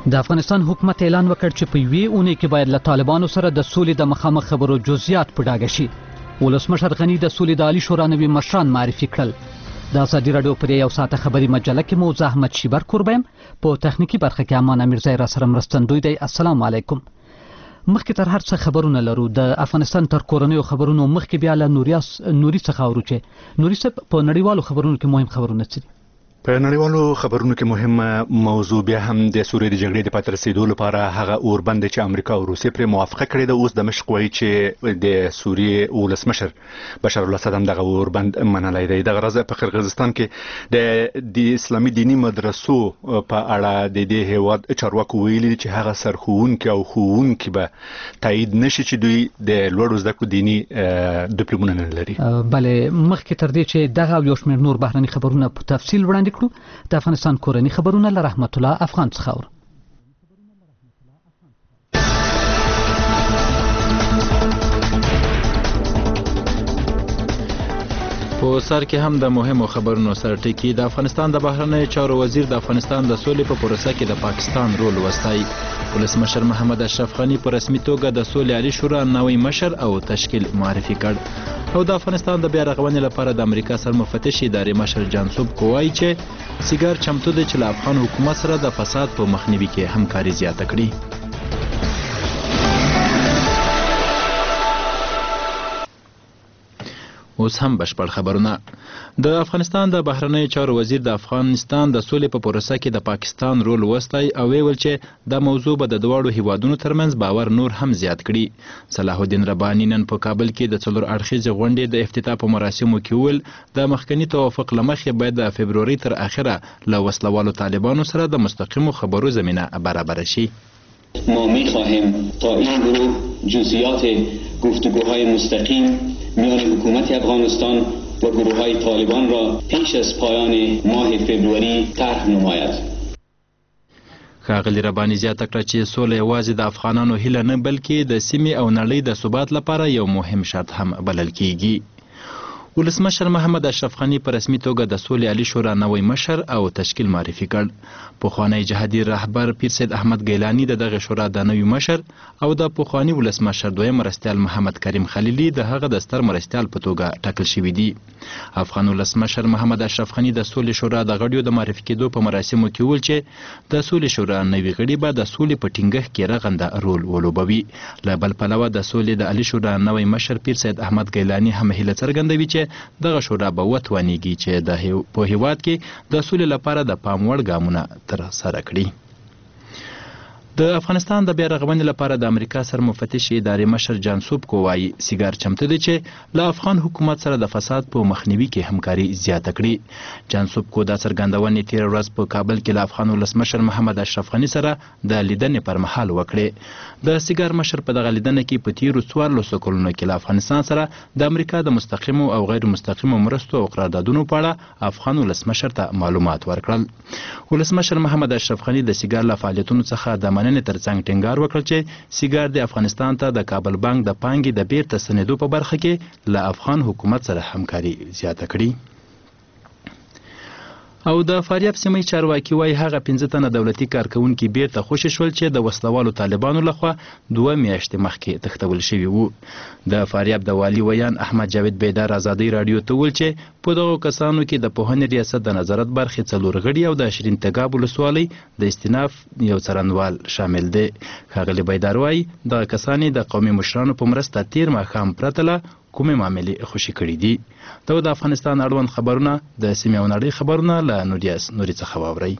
د افغانستان حکومت اعلان وکړ چې په یوې اونۍ کې باید له طالبانو سره د سولې د مخامخ خبرو جزئیات په ډاګه شي. ولسمشر غني د سولې د عالی شورا نوي مشران معرفي کړل. د ازادي راډیو پر یو ساعته خبري مجله کې مو زحمت شیبر قربیم په تخنیکی برخه کې امان امیرزای را سره مرستندوی دی. السلام علیکم. مخکې تر هر څه خبرونه لرو. د افغانستان تر کورنیو خبرونو مخکې بیا له نوري څخه اورو چې نوري صاحب په نړیوالو خبرونو کې مهم خبرونه څه دي؟ په نړیوالو خبرونو کې مهمه موضوع بیا هم د سوریې د جګړې د پای ته رسیدو لپاره هغه اوربند چې امریکا او روسیې پرې موافقه کړې ده. اوس دمشق وایي چې د سوریې ولسمشر بشار الاسد هم دغه اوربند منلی دی. دغه ورځ په قرغیزستان کې د اسلامي دیني مدرسو په اړه د دې هیواد چارواکو ویلي چې هغه سرښوونکي او ښوونکي به تایید نشي چې دوی د لوړو زده کړو دیني ډیپلومونه نه لري. بله مخکې تر دې چې دغه یو شمېر نور بهرني خبرونه په تفصیل وړاندې کړو، د افغانستان کورنی خبرونه له رحمت الله افغان څخه اورو. په سر کې هم د مهمو خبرونو سره ټکی. د افغانستان د بهرنیو چارو وزیر د افغانستان د سولې په پروسه کې د پاکستان رول وستایي. ولسمشر محمد اشرف غني په رسمي توګه د سولې عالی شورا نوی مشر او تشکیل معرفي کړ. او د افغانستان د بیا رغونې لپاره د امریکا سرمفتش ادارې مشر جانسوب کوایي چې سیګار چمتو دی چې له افغان حکومت سره د فساد په مخنیوي کې همکاري زیاته کړي. اوس هم بشپړ خبرونه. د افغانستان د بهرنیو چارو وزیر د افغانستان د سولې په پروسه کې د پاکستان رول وستایي او ویل چې دا موضوع به د دواړو هیوادونو ترمنځ باور نور هم زیات کړي. صلاح الدین رباني نن په کابل کې د څلور اړخیزې غونډې د افتتاح په مراسمو کې وویل د مخکني توافق له مخې باید د فبروري تر اخره له وسلوالو طالبانو سره د مستقیمو خبرو زمینه برابر شي. ما می‌خواهیم تا این گروه جزئیات گفتگوهای مستقیم میان حکومت افغانستان و گروه‌های طالبان را پیش از پایان ماه فبروری طرح نماید. ښاغلي رباني زیاته کړه چې سوله یوازې د افغانانو هیله نه بلکې د سیمې او نړۍ د ثبات لپاره یو مهم شرط هم بلل کیږي. ولسمشر محمد اشرف غني په رسمي توګه د سولې عالی شورا نوی مشر او تشکیل معرفي کړ. پخوانی جهادي رهبر پیر سید احمد ګیلاني د دغه شورا د نوی مشر او د پخوانی ولسمشر دویم مرستیال محمد کریم خلیلي د هغه د ستر مرستیال په توګه ټاکل شوي دي. افغان ولسمشر محمد اشرف غني د سولې شورا د غړیو د معرفي کېدو په مراسمو کې وویل چې د سولې شورا نوي غړي به د سولې په ټینګښت کې رغنده رول ولوبوي. له بل پلوه د سولې د عالی شورا نوی مشر پیر سید احمد ګیلاني هم هیله څرګندوي چې دغه شورا به وتوانیږي چې په هیواد کې د سولې لپاره د پام وړ ګامونه ترسره کړي. د افغانستان د بیا رغونې لپاره د امریکا سرمفتش ادارې مشر جانسوب کوایي سیګار چمتو دی چې له افغان حکومت سره د فساد په مخنیوي کې همکاري زیاته کړي. جانسوب کو دا څرګندونې تېره ورځ په کابل کې له افغان ولسمشر محمد اشرف غني سره د لیدنې پر مهال وکړې. د سیګار مشر په دغه لیدنه کې په تیرو 14 کلونو کې له افغانستان سره د امریکا د مستقیمو او غیر مستقیمو مرستو او قراردادونو په اړه افغان ولسمشر ته معلومات ورکړل. ولسمشر محمد اشرف غني د سیګار له فعالیتونو څخه د مننې ترڅنګ ټینګار وکړ چې سیګار د افغانستان ته د کابل بانک د پانګې د بیرته ستنېدو په برخه کې له افغان حکومت سره همکاري زیاته کړي. او د فاریاب سیمې چارواکي وایي هغه 15 تنه دولتي کارکونکي بیرته خوشي شول چې د وسلوالو طالبانو لخوا 2 میاشتې مخکې تښتول شوي وو. د فاریاب د والي ویان احمد جاوید بیدار ازادي راډیو ته وویل چې په دغو کسانو کې د پوهنې ریاست د نظارت برخې 4 غړي او د شیرین تګاب ولسوالۍ د استیناف یو څارنوال شامل دي. ښاغلي بیدار وایي دغه کسان د قومي مشرانو په مرسته تیر ماښام پرته له کومې معاملې خوشي کړي دي. دا د افغانستان اړوند خبرونه د سیمې او نړۍ خبرونه له نوري څخه واورئ.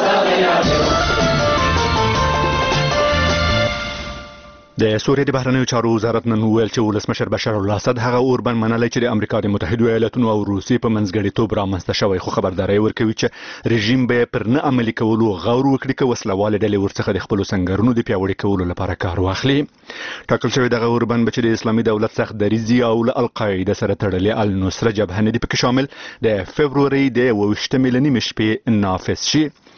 د سوریې د بهرنیو چارو وزارت نن وویل چې ولسمشر بشار الاسد هغه اوربند منلی چې د امریکا د متحدو ایالاتونو او روسیې په منځګړیتوب رامنځته شوی، خو خبرداری ورکوي چې رژیم به پر نه عملي کولو غور وکړي که وسلوالې ډلې ورڅخه د خپلو سنګرونو د پیاوړي کولو لپاره کار واخلي. ټاکل شوی دغه اوربند به چې د اسلامي دولت سخت دریځي او له القاعده سره تړلې النصره جبهه نه دي پکې شامل د فبروري د 28 نیمې شپې نافذ شي.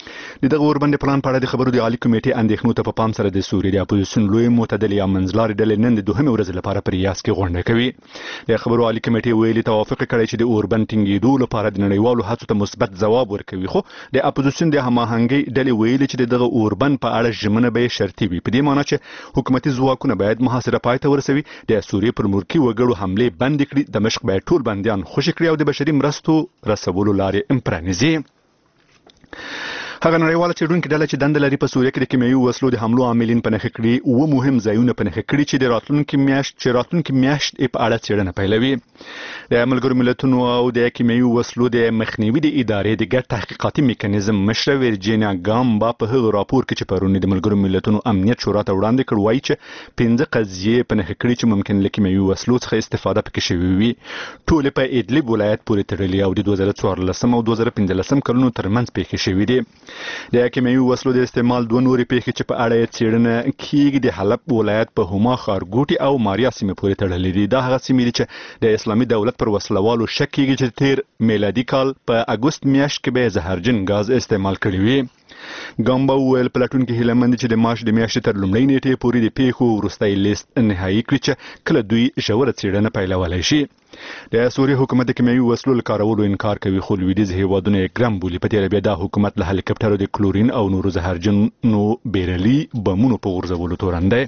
دغه اوربند پلان په اړه د خبرو د عالی کمیټې اندېښنو ته په پام سره د سوریې د اپوزیسیون لوی معتدل یا منځلارې ډلې نن د دوهمې ورځې لپاره په ریاض کې غونډه کوي. د خبرو عالی کمیټې ویلي توافق کړی چې د اوربند ټینګېدو لپاره د نړیوالو هڅو ته مثبت ځواب ورکوي، خو د اپوزیسیون د هماهنګۍ ډلې ویلي چې دغه اوربند په اړه ژمنه به شرطي وي، په دې معنی چې حکومتي ځواکونه باید محاصره پای ته ورسوي، د سوریې پر ملکي وګړو حملې بند کړي، دمشق باید ټول بندیان خوشي کړي او د بشري مرستو رسولو لارې پرانیزي. هغه نړیواله څېړونکې ډله چې دنده لري په سوریه کې د کیمیاوي وسلو د حملو عاملین په نښه کړي اوه مهم ځایونه په نښه کړي چې د راتلونکي میاشت په اړه څېړنه پیلوي. د ملګرو ملتونو او د کیمیاوي وسلو د مخنیوي د ادارې د ګډ تحقیقاتي میکانیزم مشره ویرجینیا ګامبا په هغه راپور کې چې پرون د ملګرو ملتونو امنیت شورا ته وړاندې کړ وایي چې 15 قضیې په نښه کړي چې ممکن له کیمیاوي وسلو څخه استفاده پکې شوې وي، ټول په ادلب ولایت پورې تړلي او د 2014 او 2015 کلونو ترمنځ پیښې شوې دي. د کیمیاوي وسلو د استعمال دوه نورې پیښې چې په اړه یې څېړنه کیږي د حلب ولایت په هما ښارګوټي او ماریا سیمې پورې تړلې دي. دا هغه سیمې دي چې د اسلامي دولت پر وسلوالو شک کیږي چې تیر میلادي کال په اګوست میاشت کې به زهرجن غاز استعمال کړی وي. ګامبا ویل پلاتون کې هیلمند چې د مارچ د میاشتې تر لومړۍ نیټې پورې د پیښو وروستی لیست نهایی کړي چې کله دوی ژوره څېړنه پیلولی شي. د سوریې حکومت د کیمیاوي وسلو له کارولو انکار کوي، خو لویدیځ هیوادونه یې ګرم بولي. په تېره بیا دا حکومت له هلیکاپټرو د کلورین او نورو زهرجنو بیرلي بمونو په غورځولو تورن دی.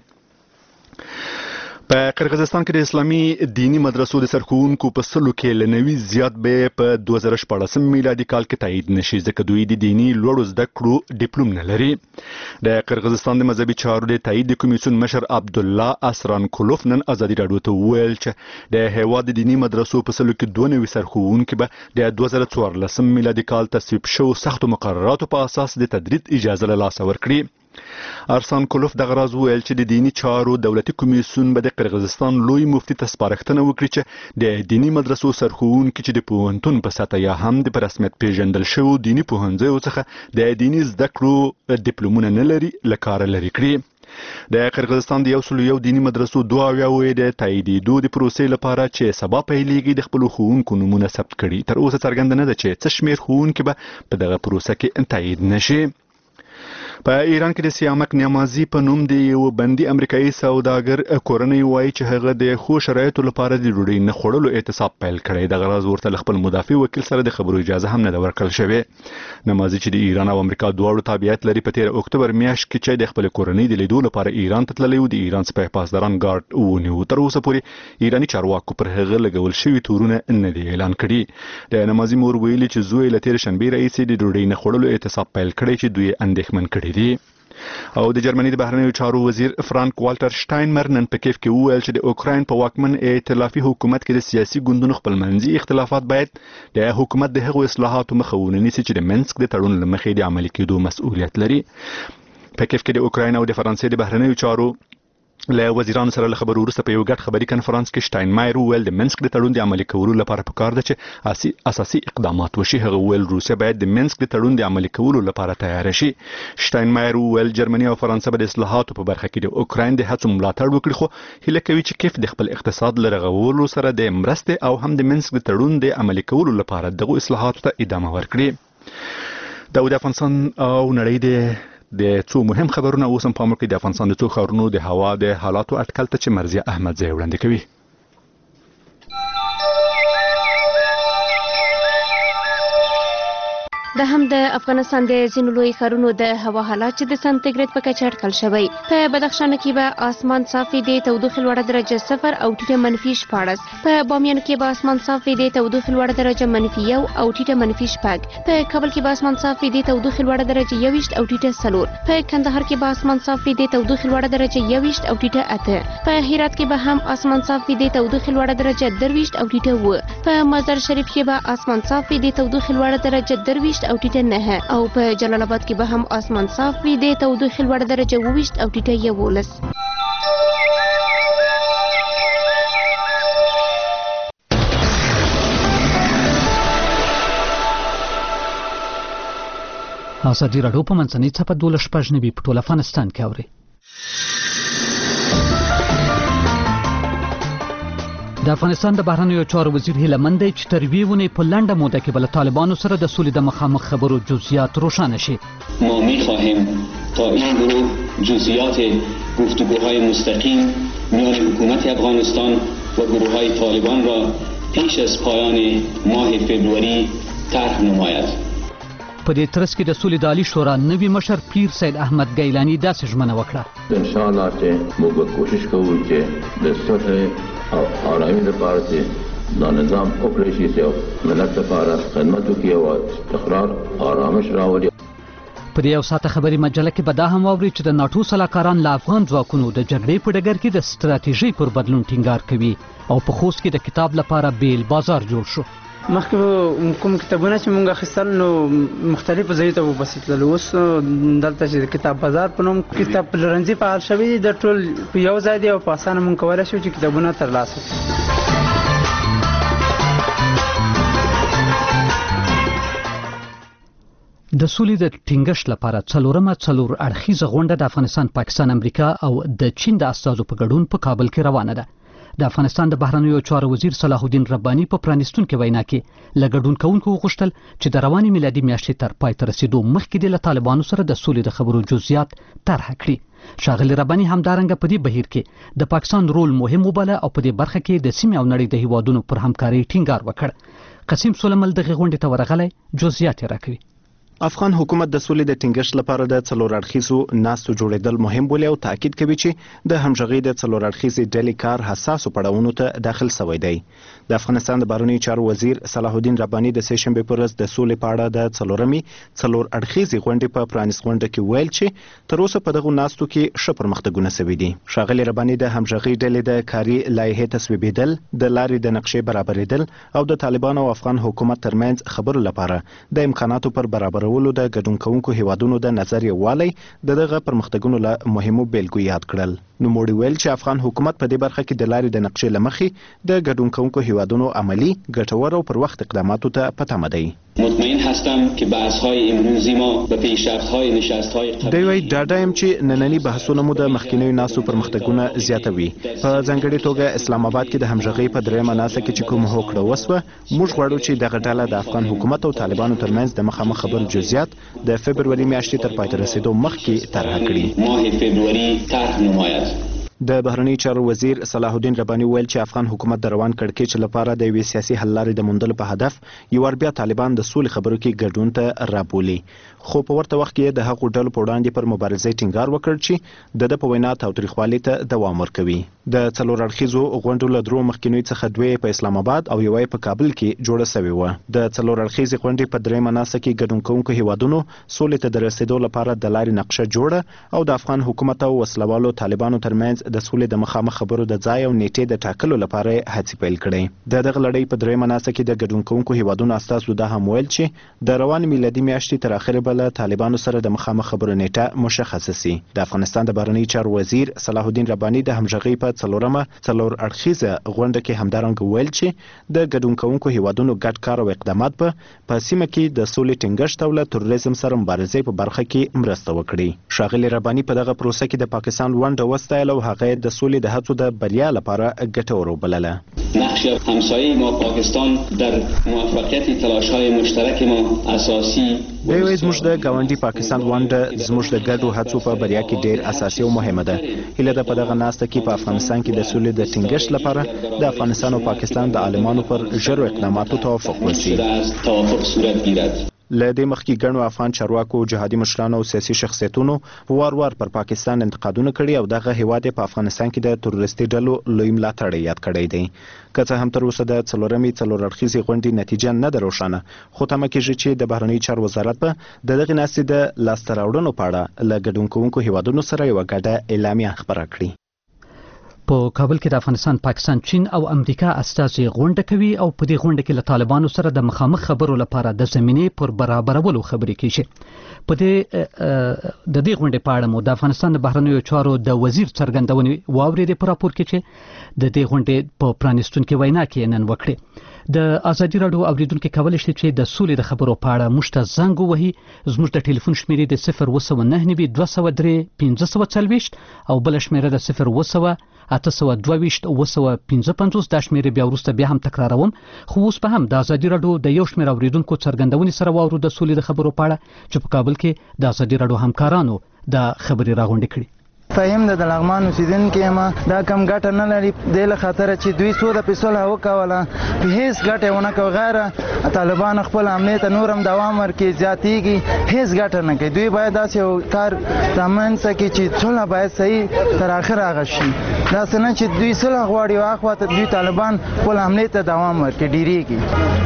په قرغیزستان کې د اسلامي دینی مدرسو د سرښوونکو په سلو کې له 90 زیات به په 2014 میلادي کال کې تایید نشي ځکه دوی د دینی لوړو زده کړو ډیپلوم نه لري. د قرغیزستان د مذهبي چارو د تایید د کمیسیون مشر عبدالله اسرانکولوف نن ازادي راډیو ته وویل چې د هیواد د دینی مدرسو په سلو کې 92 سرښوونکي به د 2014 میلادي کال تصویب شو سختو مقرراتو په اساس د تدریس اجازه له لاسه ورکړي. ارسان کولوف دغه راز ویل چې د دینی چارو دولتي کمیسیون به د قرغیزستان لوی مفتي ته سپارښتنه وکړي چې د دینی مدرسو سرښوونکي چې د پوهنتون په سطحه یا هم د په رسمیت پیژندل شوو دینی پوهنځیو څخه د دینی زده کړو ډیپلومونه نه لري له کاره لرې کړي. د قرغیزستان د 101 دینی مدرسو 22 د تاییدېدو د پروسې لپاره چې سبا پیلېږي د خپلو ښوونکو نومونه ثبت کړي. تر اوسه څرګنده نه ده چې څه شمېر ښوونکي به په دغه پروسه کې تایید نشي. په ایران کې د سیامک نیمازي په نوم د یو بندي امریکایي سوداګر کورنۍ وایي چې هغه د ښو شرایطو لپاره د ډوډۍ نه خوړلو اعتصاب پیل کړی. دغه راز ورته له خپل مدافع وکیل سره د خبرو اجازه هم نه ده ورکړل شوې. نیمازي چې د ایران او امریکا دواړو تابعیت لري په 13 اکتوبر میاشت کې چې د خپل کورنۍ د لیدو لپاره ایران ته تللی و، د ایران سپاه پاسداران ګارد ونیو. تر اوسه پورې ایراني چارواکو پر هغه لګول شوي تورونه نه دي اعلان کړي. د نیمازي مور ویلي چې زوی له تېرې شنبې راهیسې د ډوډۍ نه خوړلو اعتصاب پیل کړی چې دوی اندېښمن کړي دي. او د جرمني د بهرنیو چارو وزیر فرانک والټر شټاینمر نن په کیف کې وویل چې د اوکراین په واکمن ائتلافي حکومت کې د سیاسي ګوندونو خپلمنځي اختلافات باید د حکومت د هغو اصلاحاتو مخه ونه نیسي چې د منسک د تړون له مخې د عملي کېدو مسؤلیت لري. په کیف کې د اوکراین او د فرانسې د بهرنیو چارو له وزیرانو سره له خبرو وروسته په یو ګډ خبري کنفرانس کې شټاینمایر وویل د منسک د تړون د عملي کولو لپاره پکار ده چې اساسي اقدامات وشي. هغه وویل روسیه باید د منسک د تړون د عملي کولو لپاره تیار شي. شټاینمایر وویل جرمني او فرانسه به د اصلاحاتو په برخه کې د اوکراین د هڅو ملاتړ وکړي، خو هیله کوي چې کیف د خپل اقتصاد له رغولو سره د مرستې او هم د منسک د تړون د عملي کولو لپاره دغه اصلاحاتو ته ادامه ورکړي. دا د افغانستان او نړۍ د څو مهم خبرونه اوس هم په امر کې د افغانستان د څو ښارونو د هوا د حالاتو اټکل ته چې مرزیه احمد ځای وړاندې کوي. د هم د افغانستان د ځینو لوی ښارونو د هوا حالات چې د سانتیګریډ په کچه اټکل شوی. په بدخشان کې به اسمان صاف وي، د تودوخې لوړه درجه 0 او ټیټه -14. په بامیان کې به اسمان صاف وي، د تودوخې لوړه درجه -1 او ټیټه -4. په کابل کې به اسمان صاف وي، د تودوخې لوړه درجه 21 او ټیټه 4. په کندهار کې به اسمان صاف وي، د تودوخې لوړه درجه 21 او ټیټه 8. په هرات کې به هم اسمان صاف وي، د تودوخې لوړه درجه 22 او ټیټه 9. په مزار شریف کې به اسمان صاف وي، د تودوخې لوړه درجه 22 او ټیټه 9. او په جلال آباد کې به هم اسمان صاف وي، د تودوخې لوړه درجه 22 او ټیټه 11. ازادي راډیو په منځنۍ څپه 12 په ټول افغانستان کې اوري. د افغانستان د بهرنیو چارو وزیر هیله مند دی چې تر یوې اونۍ په لنډه موده کې به له طالبانو سره د سولې د مخامخ خبرو جزئیات روښانه شي. ما می‌خواهیم تا این گروه جزئیات گفتگوهای مستقیم میان حکومت افغانستان و گروه‌های طالبان را پیش از پایان ماه فبروری طرح نماید. په دې ترڅ کې د سولې د عالی شورا نوي مشر پیر سید احمد ګیلاني داسې ژمنه وکړه. انشاءالله چې موږ کوشش کوو چې د صلح او آرامۍ لپاره چې دا نظام وکړی شي چې ملت لپاره خدمت وکړي او استقرار آرامش راولي. په دې یو ساعته خبري مجله کې به دا هم واوري چې د ناټو سلاکاران له افغان ځواکونو د جګړې په ډګر کې د ستراتیژۍ پر بدلون ټینګار کوي او په خوست کې د کتاب لپاره بیل بازار جوړ شو. مخکې کوم کتابونه چې مونږ اخیستل نو مختلفو ځایو ته وبسې تللو، اوس دلته چې د کتاب بازار په نوم کتاب پلورنځي فعال شوی دی، د ټول په یو ځای دی او په اسانه مونږ کولی شو چې کتابونه ترلاسه کړو. د سولې د ټینګښت لپاره څلورمه څلور اړخیزه غونډه د افغانستان، پاکستان، امریکا او د چین د استازو په ګډون په کابل کې روانه ده. د افغانستان د بهرنیو چارو وزیر صلاح الدین رباني په پرانیستونکې وینا کې له ګډون کوونکو وغوښتل چې د روانې میلادي میاشتې تر پای ته رسیدو مخکې د طالبانو سره د سولې د خبرو جزئیات طرح کړي. ښاغلي رباني همدارنګه په دې بهیر کې د پاکستان رول مهم وباله او په دې برخه کې د سیمې او نړۍ د هیوادونو پر همکارۍ ټینګار وکړ. قاسم سلیمل دغه غونډې ته ورغلی، جزئیات یې راکوي. افغان حکومت د سولې د ټینګښت لپاره د څلور اړخیزو ناستو جوړېدل مهم بولي او تاکید کوي چې د همغږۍ د څلور اړخیزې ډلې کار حساسو پړاوونو ته داخل شوی دی. د افغانستان د بهرنیو چارو وزیر صلاح الدین رباني د سه شنبې پر ورځ د سولې په اړه د څلورمې څلور اړخیزې غونډې په پرانیست غونډه کې ویل چې تر اوسه په دغه ناستو کې ښه پرمختګونه شوي دي. ښاغلي رباني د همغږۍ ډلې د کاري لایحې تصویبېدل، د لارې د نقشې برابرېدل او د طالبانو او افغان حکومت ترمنځ خبرو لپاره د امکاناتو پر برابرولو د ګډون کوونکو هیوادونو د نظر یووالی دغه پرمختګونو له مهمو بیلګو یاد کړل. نوموړي ویل چې افغان حکومت په دې برخه کې د لارې د نقشې له مخې د ګډون کوونکو هیوادونو عملی، ګټور او پر وخت اقداماتو ته په تمه دی. مطمئن هستم که بحث‌های امروزی ما به پیشرفت‌های نشست‌های دی وایي ډاډه یم چې نننی بحثونه مو د مخکینیو ناستو پرمختګونه زیاتوي. په ځانګړې توګه اسلام آباد کې د همغږۍ په درېیمه ناسته کې چې کوم هوکړه وسوه، موږ غواړو چې دغه ډله د افغان حکومت او طالبانو ترمنځ د مخامخ خبرو جزئیات د فبروري میاشتې تر پای ته رسیدو مخکې طرح کړي. ماه فبروري طرح نماید. د بهرنیو چارو وزیر صلاح الدین رباني ویل چې افغان حکومت د روان کړکېچ لپاره د یوې سیاسي حل لارې د موندلو په هدف یو ور بیا طالبان د سولې خبرو کې ګډون ته رابولي، خو په ورته وخت کې د هغو ډلو په وړاندې پر مبارزې ټینګار وکړ چې د په وینا تاوتریخوالي ته دوام ورکوي. د څلور اړخیزو غونډو له درو مخکینیو څخه دوی په اسلام آباد او یوې په کابل کې جوړه شوې و. د څلور اړخیزې غونډې په درېیمه ناسته کې ګډون کوونکو هیوادونو سولې ته د رسیدو لپاره د لارې نقشه جوړه او د افغان حکومت او وسلوالو طالبانو ترمنځ د سولې د مخامخ خبرو د ځای او نیټې د ټاکلو لپاره هڅې پیل کړې. دغه لړۍ په درېیمه ناسته کې د ګډون کوونکو هیوادونو استازو دا هم ویل چې د روان میلادي میاشتې تر اخره به له طالبانو سره د مخامخ خبرو نیټه مشخصه سي. د افغانستان د بهرنیو چارو وزیر صلاح الدین رباني د همغږۍ په څلورمه څلور اړخیزه غونډه کې همدارنګه ویل چې د ګډون کوونکو هیوادونو ګډ کار او اقدامات په سیمه کې د سولې ټینګښت او له تروریزم سره مبارزې په برخه کې مرسته وکړي. ښاغلي رباني په دغه پروسه کې د پاکستان ونډه وستایل او هغه د سولې د هڅو د بریا لپاره ګټور وبلله. نقش همسایه ما پاکستان در موفقیت تلاش‌های مشترک ما اساسی دی وایي زموږ د ګاونډي پاکستان ونډه زموږ د ګډو هڅو په بریا کې ډېر اساسي او مهمه ده. هیله ده په دغه ناسته کې په افغانستان کې د سولې د ټینګښت لپاره د افغانستان او پاکستان د عالمانو پر ژورو اقداماتو توافق وشي. له دې مخکې ګڼو افغان چارواکو، جهادي مشرانو او سیاسي شخصیتونو وار پر پاکستان انتقادونه کړي او دغه هیواد په افغانستان کې د تروریستي ډلو لوی ملاتړی یاد کړی دی. که څه هم تر اوسه د څلورمې څلور اړخیزې غونډې نتیجه نه ده روښانه، خو تمه کېږي چې د بهرنیو چارو وزارت به د دغې ناستې د لاسته راوړنو په اړه له ګډون کوونکو هیوادونو سره یوه ګډه اعلامیه خپره کړي. په کابل کې د افغانستان، پاکستان، چین او امریکا استازي غونډه کوي او په دې غونډه کې له طالبانو سره د مخامخ خبرو لپاره د زمینې پر برابرولو خبرې کیږي. په دې د دې غونډې په اړه مو د افغانستان د بهرنیو چارو د وزیر څرګندونې واورېدې په راپور کې چې د دې غونډې په پرانیستونکې وینا کې نن وکړې. د ازادي راډیو اوریدونکو کولی شي چې د سولې د خبرو په اړه موږ ته زنګ ووهي. زموږ د ټلیفون شمیرې د 0299203 1540 او بل شمیره د 020 1822 دا شمېرې بیا وروسته بیا هم تکراروم، خو اوس به هم د ازادي راډیو د یو شمېر اوریدونکو څرګندونې سره واورو د سولې د خبرو په اړه چې په کابل کې د ازادي راډیو همکارانو دا خبرې راغونډې کړي. فهم د لغمان اوسیدونکو یم، دا کم ګټه نه لري د خاطر چې دوی سوده په صلح وکوله، په هیڅ ګټه ونه کو، غیر طالبان خپل عملیه ته نورم دوام ورکړي، زیاتېږي، هیڅ ګټه نه کوي. دوی باید داسې یو کار رامنځته کړي چې صلح باید صحیح تر اخره هغه شي، داسې نه چې دوی صلح غواړي او اخوا ته دوی طالبان خپل عملیه ته دوام ورکړي، ډېرېږي.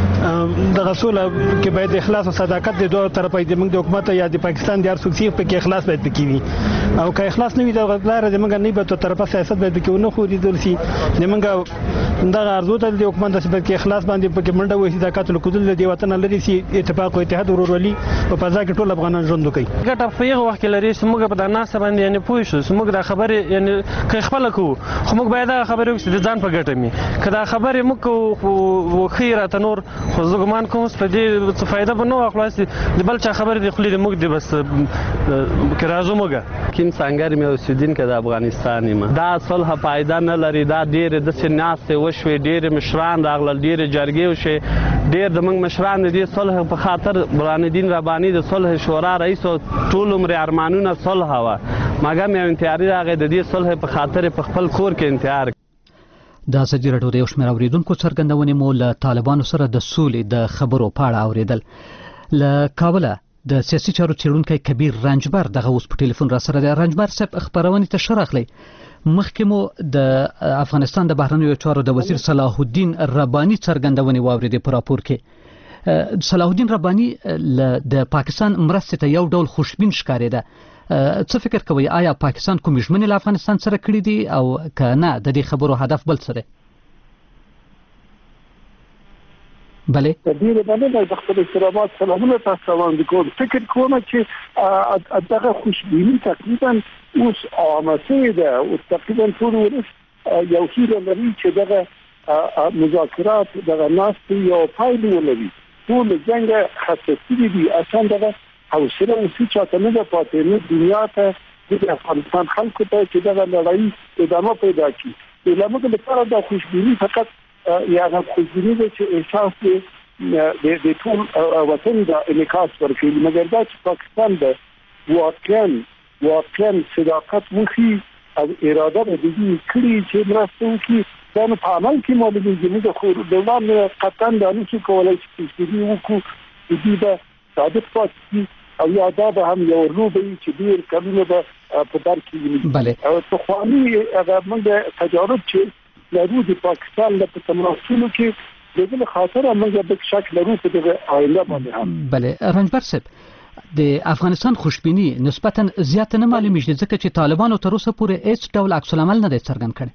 دغه سوله کې باید اخلاص او صداقت د دوه طرفه د موږ د حکومت یا د پاکستان د هر څوک په کې اخلاص باید پکې وي، او که اخلاص نه وي د غلار د موږ نه به تو طرفه سیاست باید پکې ونه خوري دل شي د موږ دغه ارزو ته د حکومت د سبب کې اخلاص باندې پکې منډه وي، صداقت او کودل د وطن لري سي اتفاق او اتحاد ورورولي په فضا کې ټول افغانان ژوند کوي. ګټه په یو وخت کې لري چې موږ په د ناس باندې یعنی پوه شو چې موږ د خبرې یعنی که خپل کو خو موږ باید دا خبرې وکړو د ځان په ګټه می کدا خبرې موږ خو خیره تنور خو زګمان کوم په دې څه فائدہ به نو خلاص د بل چا خبرې د خپل موږ د بس که راځو موږ کیم څنګه مې اوسیدونکو د افغانستان ما دا صلح فائدہ نه لري، دا ډېر د سناس وشوي، ډېر مشران راغلل، ډېر جرګې وشي، ډېر د موږ مشران د دې صلح په خاطر برهان الدین رباني د صلح شورا رئیس او ټول عمر ارمانونه صلح وا مګر مې انتحاري راغی د دې صلح په خاطر په خپل کور کې انتحار. د ازادي راډیو د یو شمېر اوریدونکو څرګندونې مو له طالبانو سره د سولې د خبرو په اړه اوریدل. له کابله د سیاسي چارو څېړونکی کبیر رنجبر دغه اوس په ټلیفون را سره دی. رنجبر صاحب خبرونې ته ښه راغلی. مخکې مو د افغانستان د بهرنیو چارو د وزیر صلاح الدین رباني څرګندونې واورېدې په راپور کې. صلاح الدین رباني د پاکستان مرستې ته یو ډول خوشبین ښکارېده. څه فکر کوئ آیا پاکستان کوم ژمنې له افغانستان سره کړي دي او که نه د دې خبرو هدف بل څه دی؟ بله دې باندې د خپل احترامات سلامونه تاسو وړاندې کوم. فکر کوم چې دغه خوشبیني تقریبا اوس عامه ده او تقریبا ټول ولس یو هیله لري چې دغه مذاکرات دغه ناستې یو پایله ولري. ټول څنګه حساسي دي اصلا دغه حوصله اوسې چاته نه ده پاتې نه دنیا ته د افغانستان خلکو ته چې دغه لړۍ ادامه پیدا کړي. د لامل لپاره د خوشبیني فقط یا د خوشبیني چې احساس د ټول وطن د انعکاس ورکوي، مګر دا چې پاکستان د واقعا صداقت وکړي او اراده به دې کړی چې مرسته وکړي دا په عمل کې معلومیږي. موږ خو دولت قطعا د نشو کولای چې دې وکړو دې به صادق پاتې او یاده به هم یو روبي چې ډیر کلونه به په در کې وي. بله او تخوانی هغه موږ تجارب چې لرو د پاکستان له تمراسونو کې دغه خاطر موږ به شک لرو په دغه آینده باندې هم. بله رنجبر صاحب د افغانستان خوشبینی نسبتا زیات نه معلومیږي ځکه چې طالبانو تر اوسه پورې هیڅ ډول عکس العمل نه دی څرګند کړی.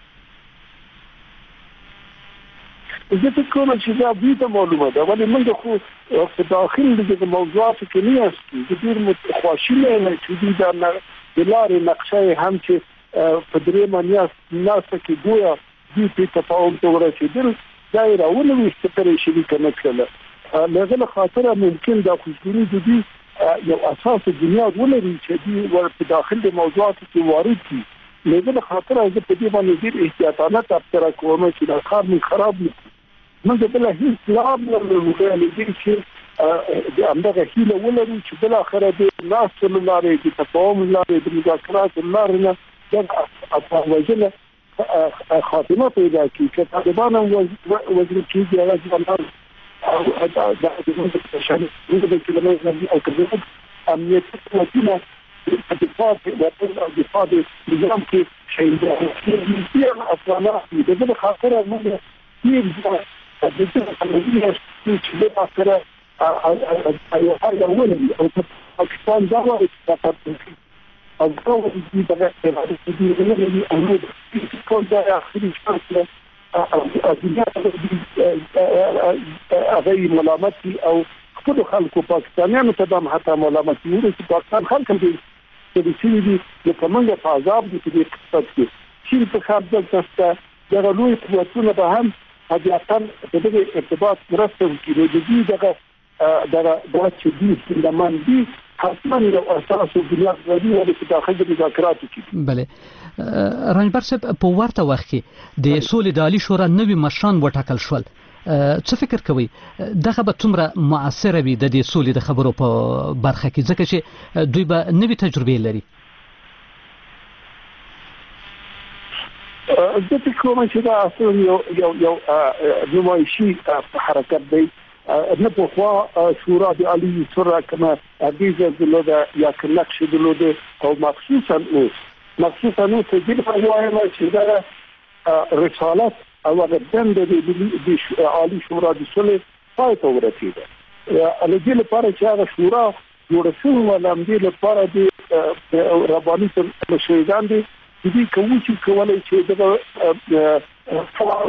زه فکر کوم چې دا بیت معلومه ده ولی موږ خو په داخل دغه موضوعات کې نه یاستو د ډیر متخوشینه نه چې دا د لارې نقشه هم چې په درې مانیا ناسه کې ګویا دې په تفاهم ته ورسېدل دایره ولوي ستري شي کنه کله لغه خاطر ممکن دا خوشبینی دي یو اساس دنیا ولري چې دې په داخل د موضوعات کې وارد دي. لغه خاطر زه په دې باندې ډیر احتیاطانه تفسیر کوم چې دا کار من خراب نه موږ بل هیڅ لاب نه لرو چې د امدغه هیله ولرو چې بل اخر د ناس لاره د تفاهم لاره د مذاکرات لاره د افغانستان خاتمه پیدا کی چې طالبان وزیر کیږي هغه ځوانان او دا د شان د کلمې او کړه امنیت وسیله د دفاع او دفاع د نظام کې شي د افغانستان د خاطر موږ یې د دې چې د اخر او پاکستان دا وایي چې او دا د دغه کول دا اخري شرط هغه ملامتي او خپل خلکو پاکستانیانو ته هم حتی ملامتي ورته چې پاکستان خلک هم دي چې د کومه په عذاب دي چې اقتصاد کې چې په خاطر دلته دغه لوی قوتونه به هم حاجتان دغه ارتباط مرسته کوي د دې دغه دا چې دې لمن دي حتما یو اساس او بنیاد لري چې داخل د مذاکراتو کې. بله رنجبر صاحب په ورته وخت کې د سولې د عالی شورا نوي مشران وټاکل شول. څه فکر کوي دغه به څومره مؤثره وي د دې سولې د خبرو په برخه کې ځکه چې دوی به نوي تجربې لري؟ زه فکر کوم چې دا اصلا یو نمایشي حرکت دی. نه په خوا شورا د عالی شورا کومه اغیزه درلوده یا کوم نقش درلوده او مخصوصا اوس چې دغه وایم چې دا رسالت او د دنده د عالی شورا د صلح پای ته ورسیده. الګل لپاره چې هغه شورا جوړ شوی و لامدې لپاره د رباني شهیدان دي چې کوم چې کولای چې د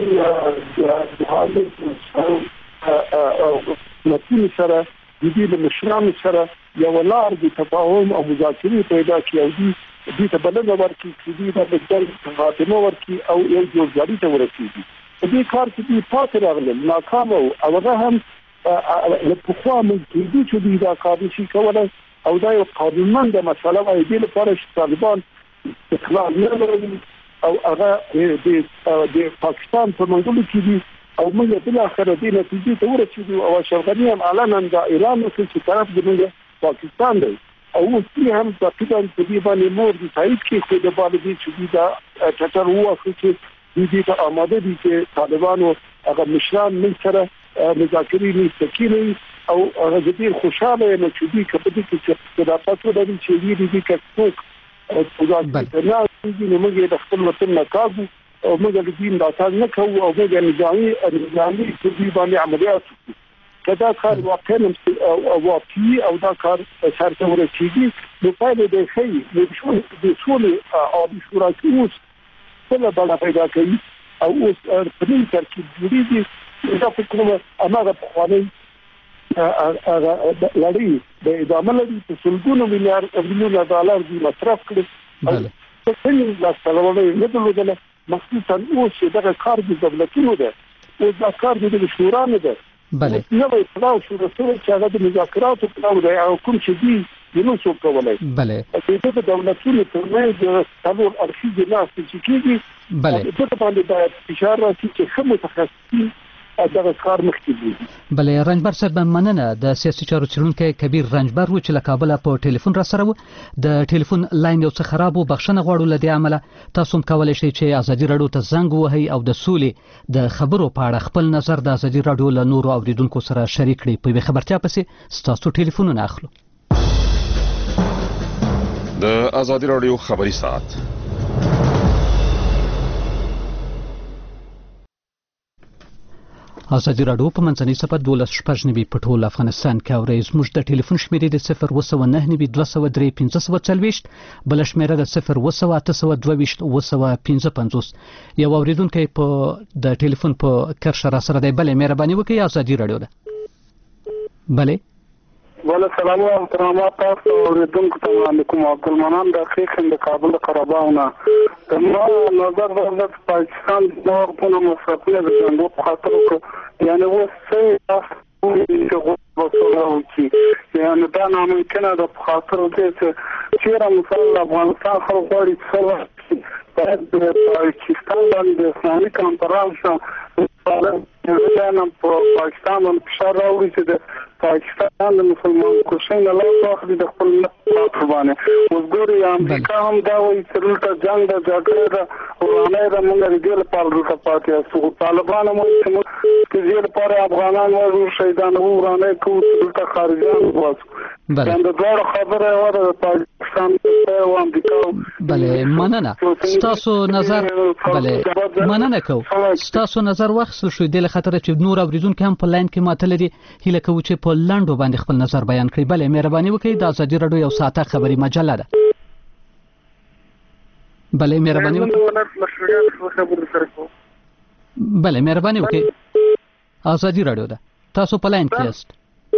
متن سره د دې مشرانو سره یو لار د تفاهم او مذاکرې پیدا کړي او دې ته بلنه ورکړي چې دې د جنګ خاتمه ورکړي او یو جوړجاړي ته ورسیږي. دې کار چې پاتې راغلل ناکام او هغه هم په خوا موږ چې دې دا کار شي کولای او دا یو قانونمند مسله وایي د لپاره چې طالبان استقلال نه لري او هغه د پاکستان په منځ کې دي او موږ بل اخر دې نتیجې ته ورسېدو او اشرفنی هم علنا دا اعلان وکړ چې طرف د پاکستان دی او اوس هم تقریبا په دې باندې مور د تایید کې خو د باندې چې دا ټټر وو چې دې ته آماده دي چې طالبانو هغه مشران من سره مذاکرې مستقیمي او هغه دې خوشاله نه چې دې کپدې کې دا تاسو د دې چې دې کڅوک او مذاکرې نه دي موږ د خپل وطن نه کاږو او موږ د دین داتان نه کوو او موږ نظامي په دې باندې عملیات کوو. کدا کار واقعي او دا کار سرته ورسیږي نو پایله د خې د شولې عالی شورا کې اوس څه بل پیدا کوي او اوس په دې ترکیب جوړیږي دا په کومه اماغه په خواني لړۍ د ادامه لري په سلګونو میلیارډ ډالر دی مصرف کړي. بله څنګه دا څلورونه نه درلودل مخصوصا اوس دغه کار د دولتونو ده او دا کار د شورا نه ده. بله نو په تاسو شورا سره چې هغه د مذاکراتو په اړه او کوم چې دی نو څه کولای. بله چې د دولتونو په منځ د ټول ارشیف نه چې کیږي. بله په باندې د اشاره راځي چې کوم متخصصین دغه کار مخکې دي. بله رنجبر صاحب مننه. د سیاسي چارو څېړونکی کبیر رنجبر و چې له کابل په ټلیفون را سره و. د ټلیفون لاین یو څه خراب و، بخښنه غواړو له دې عمله. تاسو هم کولی شئ چې ازادي راډیو ته زنګ ووهئ او د سولې د خبرو په اړه خپل نظر د ازادي راډیو له نورو اوریدونکو سره شریک کړئ. په یوې خبرتیا پسې ستاسو ټلیفونونه اخلو. د ازادي راډیو خبري ساعت ازادي راډیو په منځنۍ صفحه 12 په ټول افغانستان کې اورئ. زموږ د ټلیفون شمیرې د 0299203 بل شمیره د 02822 یو اوریدونکی په د ټلیفون په کرښه را سره دی. بله مهرباني وکړئ ازادي راډیو ده. بله سلام علیکم تمامات تاسو اوریدونکو ته علیکم عبدالمنان د خیخن د کابل قره‌باغ نه د ما نظر د پاکستان د وختونو مصرفونه د جنګو په خاطر یعنی وسه یعنی دا ناممکنه د خاطر د چیرې مثلا افغانستان خلک غواړي څه د پاکستان باندې اسلامي کنفرانس نن په پاکستان باندې فشار راوړي چې د پاکستان د مسلمان کوشش نه لا واخلي د خپل ملت باندې وګوري امریکا هم دا وایي چې دلته جنگ د جګړې د ورانه د موږ لري په اړه پاتې او طالبان هم چې زیر پر افغانان او شهیدان ورانه کوي دلته خارجيان واسو دا د خبره وره پاکستان او امریکا. بله مننه. ستاسو نظر بله مننه کوم. ستاسو نظر واخیستل شو د خاطر چې نور اوریدونکو هم په لاین کې ماته لري هیله کوو چې په لاندو باندې خپل نظر بیان کړي. بله مهرباني وکړئ د ازادي راډیو یو ساعته خبري مجله ده. بله مهرباني وکړئ. بله مهرباني وکړئ ازادي راډیو ده. تاسو په لاین کې یاست.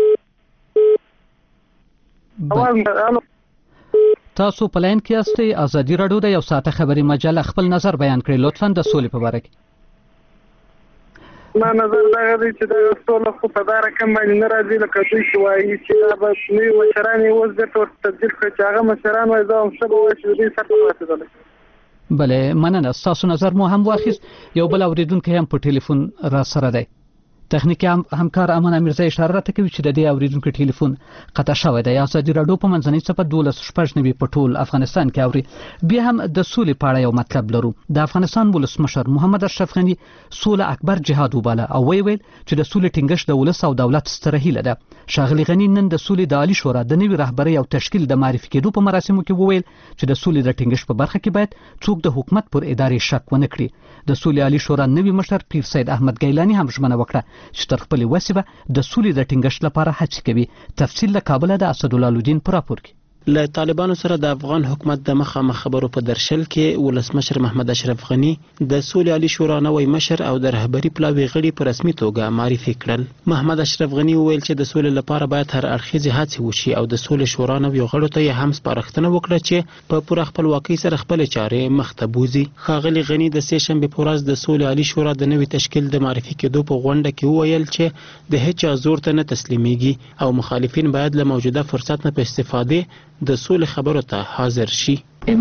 تاسو په لاین کې یاست. ازادي راډیو ده یو ساعته خبري مجله. خپل نظر بیان کړئ لطفا د سولې په اړه. ما نظر دا دی چې دا ټول خو په دا رقم باندې نه راځي لکه دوی چې وایي چې دا به نوي مشران یې اوس درته ورته تبدیل کړي چې هغه مشران وایي زه هم ښه به وایي چې د دوی سر ته ورسېدلی. بله مننه، ستاسو نظر مو هم واخیست. یو بل اوریدونکی هم په ټلیفون را سره دی. تخنیکی همکار امان امیرزی اشاره راته کوي چې د دې اوریدونکو ټلیفون قطع شوی دی. ازادي راډیو په منځنۍ صفحه 12 په ټول افغانستان کې اوري. بیا هم د سولې په اړه یو مطلب لرو. د افغانستان ولسمشر محمد اشرف غني سوله اکبر جهاد وباله او ویل چې د سولې ټینګښت د ولس او دولت ستره هیله ده. ښاغلي غني نن د سولې د عالی شورا د نوي رهبرۍ او تشکیل د معرفي کېدو په مراسمو کې وویل چې د سولې د ټینګښت په برخه کې باید څوک د حکومت پر ادارې شک ونه کړي. د سولې عالی شورا نوي مشر پیر سید احمد ګیلاني هم ژمنه وکړه چې تر خپل وسیبه د سولې د ټینګښت لپاره هڅې کوي. تفصیل له کابل د اسدالله الدین پر راپور کې. له طالبانو سره د افغان حکومت د مخامخ خبرو په درشل کې ولسمشر محمد اشرف غني د سولې عالی شورا نوی مشر او د رهبری پلاوي غړي په رسمي توګه معرفي کړل. محمد اشرف غني وویل چې د سولې لپاره باید هر اړخیزې هڅې وشي او د سولې شورا نوی غړو ته هم سپارښتنه وکړه چې په پوره خپلواکۍ سره خپل چارې مخ ته بوزي. ښاغلي غني د سې شنبې په ورځ د سولې عالی شورا د نوي تشکیل د معرفي کېدو په غونډه کې وویل چې د هیڅ زور ته نه تسلیمېږي او مخالفین باید له موجوده فرصت نه په استفاده د سولې خبرو ته حاضر شي.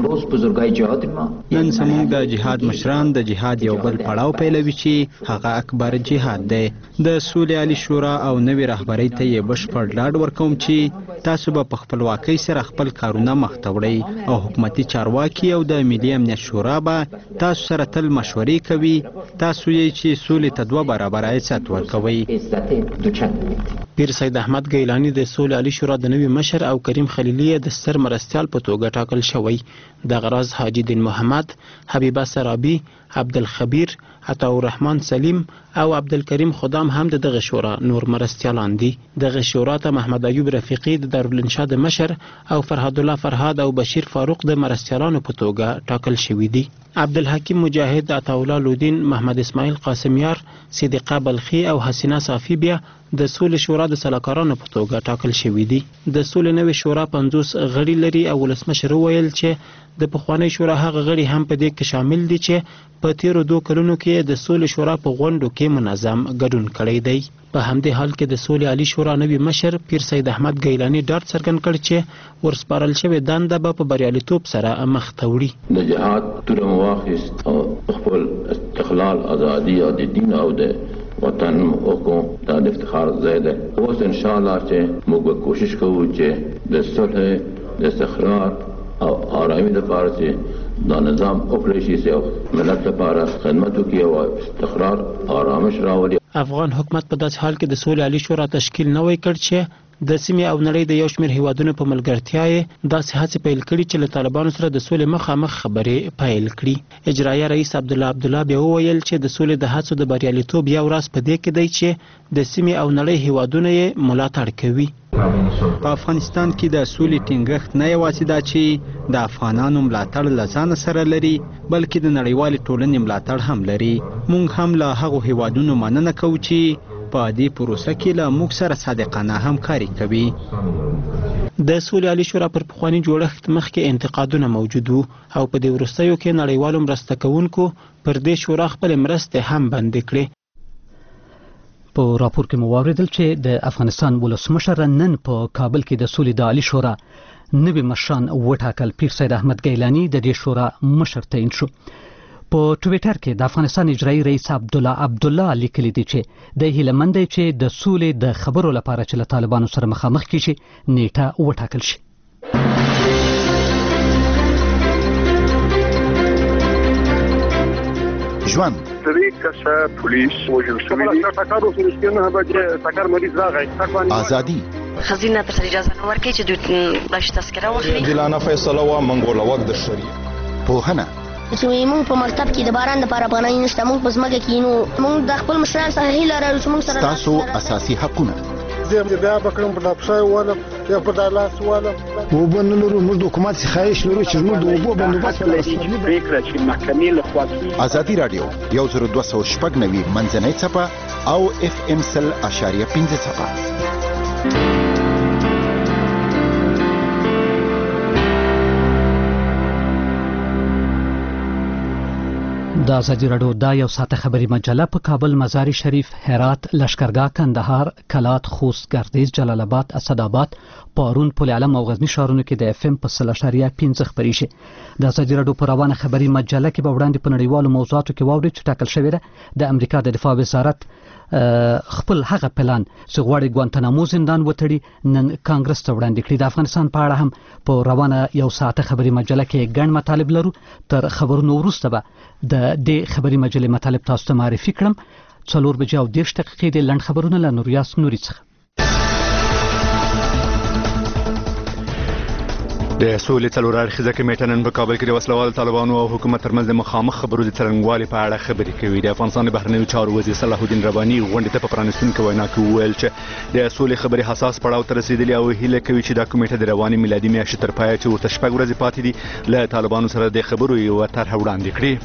نن زموږ د جهاد مشران د جهاد یو بل پړاو پیلوي چې هغه اکبر جهاد دی. د سولې عالی شورا او نوي رهبرۍ ته یې بشپړ ډاډ ورکوم چې تاسو به په خپلواکۍ سره خپل کارونه مخ ته وړئ او حکومتي چارواکي او د ملي امنیت شورا به تاسو سره تل مشورې کوي. تاسو یې چې سولې ته 2 برابره عزت ورکوئ. پیر سید احمد ګیلاني د سولې عالی شورا د نوي مشر او کریم خلیلی د ستر مرستیال په توګه ټاکل شوی. د غراز حاجی دین محمد، حبیبه سرابی، عبدالخبیر، عطاءالرحمن سلیم او عبدالکریم خدام هم دغه شورا نور مرستیالان دي. دغه شورا ته محمد ایوب رفیقی د دارالانشا د مشر او فرهاد الله فرهاد او بشیر فاروق د مرستیالانو په توګه ټاکل شوي دي. عبدالحکیم مجاهد، عطاءالله لودین، محمد اسماعیل قاسمیار، صدیقه بلخی او حسینه صافی بیا د سولې شورا د سلاکارانو په توګه ټاکل شوي دي. د سولې نوې شورا 50 غړي لري او ولسمشر وویل چې د پخوانۍ شورا هغه غړي هم په دې کې شامل دي چې په تیرو 2 کلونو کې د سولې شورا په غونډو کې منظم ګډون کړی دی. په همدې حال کې د سولې عالی شورا نوی مشر پیر سید احمد ګیلاني ډاډ څرګند کړ چې ورسپارل شوې دنده به په بریالیتوب سره مخ ته وړي. د جهاد توره واخیست او خپل استقلال ازادي او د دین او د وطن حقوق دا د افتخار ځای دی. اوس ان شاء الله چې موږ به کوشش کوو چې د صلح، د استقرار او آرامۍ لپاره چې دا نظام وکړی شي چې ملت لپاره خدمت وکړي او استقرار آرامش راولي. افغان حکومت په داسې حال کې د سولې عالی شورا تشکیل نوی کړ چې د سیمې او نړۍ د یو شمېر هیوادونو په ملګرتیا یې داسې هڅې پیل کړي چې له طالبانو سره د سولې مخامخ خبرې پیل کړي. اجرایه رئیس عبدالله بیا وویل چې د سولې د هڅو د بریالیتوب یو راز په دې کې دی چې د سیمې او نړۍ هیوادونه یې ملاتړ کوي. په افغانستان کې د سولې ټینګښت نه یوازې دا چې د افغانانو ملاتړ له ځان سره لري بلکې د نړیوالې ټولنې ملاتړ هم لري. موږ هم له هغو هیوادونو مننه کوو چې په دې پروسه کې له موږ سره صادقانه همکاري کوي. د سولې عالی شورا پر پخواني جوړښت مخکې انتقادونه موجود وو او په دې وروستیو کې نړیوالو مرسته کوونکو پر دې شورا خپل مرستې هم بندې کړې. په راپور کې مو واوریدل چې د افغانستان ولسمشر نن په کابل کې د سولې د عالی شورا نوي مشران وټاکل. پیر سید احمد ګیلاني د دې شورا مشر تعین شو. په ټویټر کې د افغانستان اجرایي رئیس عبدالله لیکلي دي چې د هیله مند دی چې د سولې د خبرو لپاره چې له طالبانو سره مخامخ کیږي نیټه وټاکل شي. ژوند کسه پولیس وژل شوی دي. ټکر وسو نه بچي ټکر مریض راغی. ازادي خزینه تر اجازه نه ورکړي چې دوی باش تذکره واخلي. جلانه فیصله وا منګول وګ د شری پوهنه چې موږ په مکتب کې د باران لپاره پناه نشته. موږ په ځمکه کې نو موږ د خپل مشران سره هیله لرو چې موږ سره تاسو اساسي حقونه زم بیا بکرم په لپسای ولا یا په دالاس ولا وبنلرو موږ د حکومت څخه شلو چې موږ د وبو بندوبست فکر چې محکمې له خوا ازادي رادیو 10290 منځنۍ صفه او FM 100.5 صفه. د ازادي راډیو دا یو ساعته خبري مجله په کابل، مزار شریف، هرات، لشکرګاه، کندهار، کلات، خوست، ګردیز، جلال آباد، اسداباد، پارون، پل علم او غزنی ښارونو کې د FM په 0.5 خبري شي. د ازادي راډیو په روانه خبري مجله کې به وړاندې په نړیوالو موضوعاتو کې واوري چې ټاکل شوې ده د امریکا د دفاع وزارت خپل هغه پلان چې غواړي ګوانتانامو زندان وتړي نن کانګرس ته وړاندې کړي. د افغانستان په اړه هم په روانه یو ساعته خبري مجله کې ګڼ مطالب لرو. تر خبرونو وروسته به د دې خبري مجلې مطالب تاسو ته معرفي کړم. 4:30 د لنډ خبرونه له نوریاس نوري څخه. د سولې څلور اړخیزه کمیټه نن په کابل کې د وسلوال طالبانو او حکومت ترمنځ د مخامخ خبرو د څرنګوالي په اړه خبرې کوي. د افغانستان د بهرنیو چارو وزیر صلاح الدین رباني غونډې ته په پرانیستونکې وینا کې وویل چې د سولې خبرې حساس پړاو ته رسیدلي او هیله کوي چې دا کمیټه د روانې میلادي میاشتې تر پایه چې ورته 6 ورځې پاتې دي له طالبانو سره د خبرو یوه طرحه وړاندې کړي.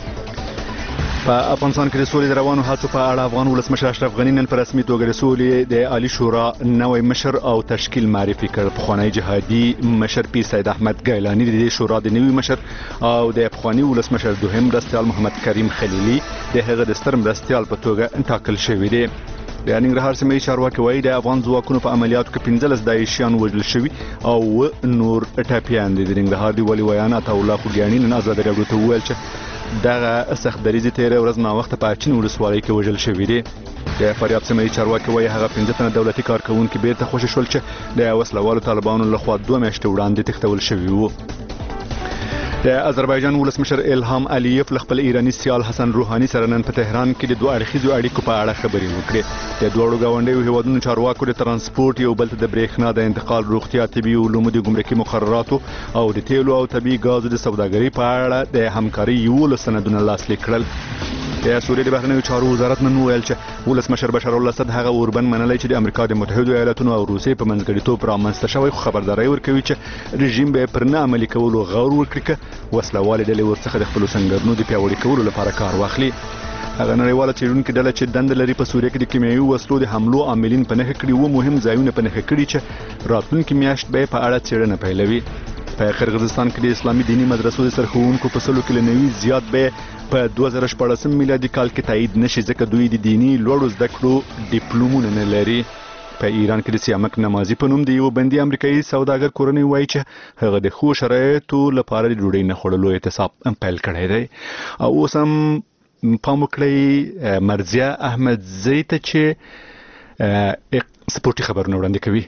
په افغانستان کې د سولې د روانو هڅو په اړه افغان ولسمشر اشرف غني نن په رسمي توګه د سولې د عالی شورا نوی مشر او تشکیل معرفي کړ. پخوانی جهادي مشر پیر سید احمد ګیلاني د دې شورا د نوی مشر او د پخوانی ولسمشر دوهم مرستیال محمد کریم خلیلي د هغه د ستر مرستیال په توګه ټاکل شوی دی. د ننګرهار سیمې چارواکي وایي د افغان ځواکونو په عملیاتو کې 15 داعشیان وژل شوي او نور ټپیان دي. د ننګرهار دی ولي ویان عطاالله خوګیاني نن ازادي راډیو ته وویل چې دغه سخت دریځي تیره ورځ ناوخته په اچین ولسوالۍ کې وژل شوي دي. د فاریاب سیمې چارواکي وایي هغه 15 تنه دولتي کارکوونکي بیرته خوشي شول چې د وسلوالو طالبانو لخوا 2 میاشتې وړاندې تښتول شوي وو. د آذربایجان ولسمشر الهام الیف له خپل ایرانی سیال حسن روحاني سره نن په تهران کې د دوه اړخیزو اړیکو په اړه خبرې وکړې. د دوه ګاونډیو هیوادونو چارواکو د ترانسپورت یو بل ته د برېښنا د انتقال، روغتیا، طبي علومو، د ګمرکي مقرراتو او د تیلو او طبي غازو د سوداګرۍ په اړه د همکارۍ 11 سندونه لاسلیک کړل. د سوریې د بهرنیو چارو وزارت نن وویل چې ولسمشر بشار الاسد هغه اوربند منلی چې د امریکا د متحدو ایالاتونو او روسیې په منځګړیتوب رامنځته شوی، خو خبرداری ورکوي چې رژیم به پر نه عملي کولو غور وکړي که وسلوالې ډلې ورڅخه د خپلو سنګرونو د پیاوړي کولو لپاره کار واخلي. هغه نړیواله څېړونکې ډله چې دنده لري په سوریه کې د کیمیاوي وسلو د حملو عاملین په نښه کړي و مهم ځایونه په نښه کړي چې راتلونکي میاشت به په اړه څېړنه پیلوي. په قرغیزستان کې د اسلامي دینی مدرسو د سرښوونکو په 100 کې نوي زیات به په 2014 میلادي کال کې تایید نشي ځکه دوی د دینی لوړو زده کړو ډیپلومونه نه لري. په ایران کې د سیامک نمازي په نوم د یو بندي امریکایي سوداګر کورنۍ وایي چې هغه د ښو شرایطو لپاره د ډوډۍ نه خوړلو اعتصاب پیل کړی دی. او اوس هم پام وکړئ مرزیه احمدزی ته چې سپورټي خبرونه وړاندې کوي.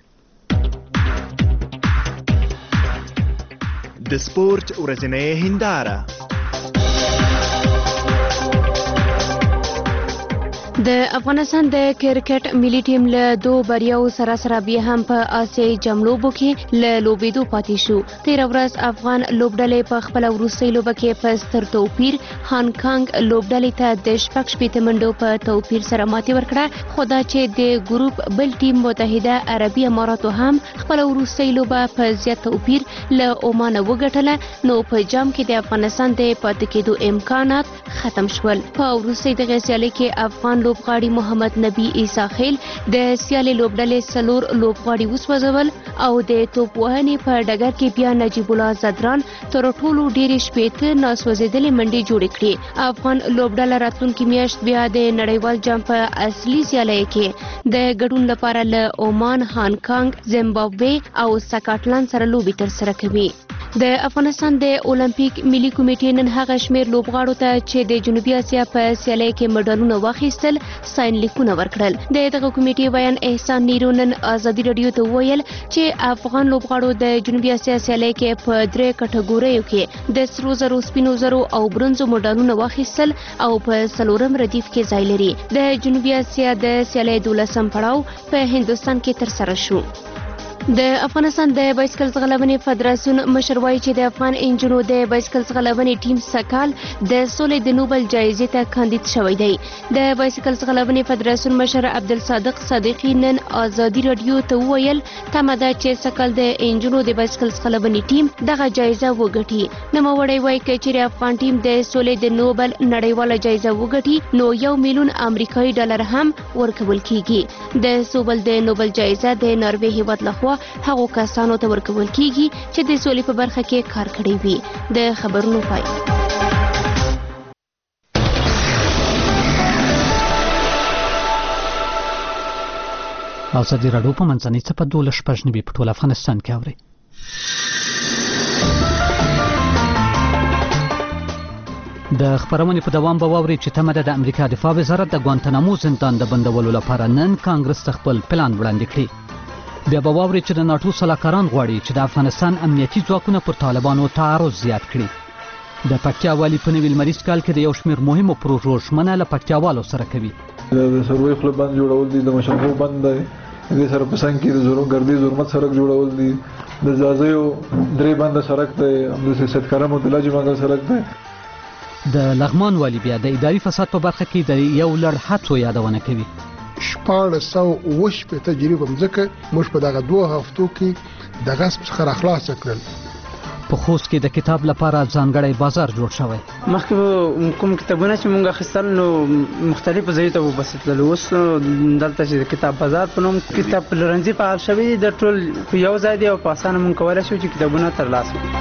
د سپورت ورځنۍ هنداره. د افغانستان د کرکټ ملي ټیم له 2 بریاو سره بیا هم په آسیایي جام لوبو کې له لوبېدو پاتې شو. تېره ورځ افغان لوبډلې په خپله وروستۍ لوبه کې په ستر توپیر هانګ کانګ لوبډلې ته د 6 منډو په توپیر سره ماتې ورکړه. خو دا چې د ګروپ بل ټیم متحده عربي اماراتو هم خپله وروستۍ لوبه په زیات توپیر له عمان وګټله، نو په جام کې د افغانستان د پاتې کېدو امکانات ختم شول. په وروستۍ دغې سیالۍ کې افغان لوبغاړي محمد نبی عیسی خیل د سیالۍ لوبډلې 4 لوبغاړي وسوځول او د توپ وهنې په ډګر کې بیا نجیب الله زدران تر ټولو ډېرې 15 ناسوځېدلې منډې جوړې کړې. افغان لوبډله راتلونکي میاشت بیا د نړیوال جام په اصلي سیالۍ کې د ګډون لپاره له عمان، هانګ کانګ، زیمبابوې او سکاټلند سره لوبې ترسره کوي. د افغانستان د اولمپیک ملي کمیټې نن هغه شمیر لوبغاړو ته چې د جنوبي اسیا په سیالۍ کې مډالونه واخیستل ساين لیکونه ورکړل. د دغه کمیټې ویان احسان نیرو نن ازادي راډیو ته وویل چې افغان لوبغاړو د جنوبي اسیا سیالۍ کې په 3 کټګوریو کې د سرو زرو، سپینو زرو او برونزو مډالونه واخیستل او په 4م ردیف کې ځای لري. د جنوبي اسیا د سیالۍ 12م پړاو په هندستان کې ترسره شو. د افغانستان د بایسکل ځغلونې فدراسیون مشر وایي چې د افغان انجونو د بایسکل ځغلونې ټیم سکال د سولې د نوبل جایزې ته کاندید شوی دی. د بایسکل ځغلونې فدراسیون مشر عبدالصادق صدیقی نن ازادي راډیو ته وویل تمه ده چې سکال د انجونو د بایسکل ځغلونې ټیم دغه جایزه وګټي. نوموړی وایي که چیرې افغان ټیم د سولې د نوبل نړیواله جایزه وګټي نو $1 میلیون امریکایي ډالر هم ورکول کیږي. د سوبل د نوبل جایزه د ناروې هیواد لخوا هغو کسانو ته ورکول کیږي چې د سولې په برخه کې کار کړی وي. د خبرونو پای. ازادي راډیو په منځنۍ څپه 12 په ټول افغانستان کې اوري. د خبرونې په دوام به واوري چې تمه ده د امریکا دفاع وزارت د ګوانتنامو زندان د بندولو لپاره نن کانګرس ته خپل پلان وړاندې کړي. بیا به واوري چې د ناټو سلاکاران غواړي چې د افغانستان امنیتي ځواکونه پر طالبانو تعرض زیات کړي. د پکتیا والي په نوي لمریز کال کې د یو شمېر مهمو پروژو ژمنه له پکتیاوالو سره کوي. د سروي خوله بند جوړول دي، د مشنغو بند دی، دې سره په څنګ کې د ګردې زرمت سړک جوړول دي، د ځاځیو درې بند سړک دی، د سید کرم او د لاجی منګل سړک دی. د لغمان والی بیا د اداري فساد په برخه کې د یو لړ هڅو یادونه کوي. 1408 تجربه مځکه موږ په دغه 2 هفتو کې د غصب څخه خلاص کړل. په خوست کې د کتاب لپاره ځانګړی بازار جوړ شوی. مخکې کوم کتابونه چې موږ اخیستل نو مختلفو ځایونو ته وبسیدل، اوس دلته چې د کتاب بازار په نوم کتاب پلورنځي فعال شوی د ټول په یو ځای دی او په اسانه موږ کولی شو چې کتابونه ترلاسه کړو.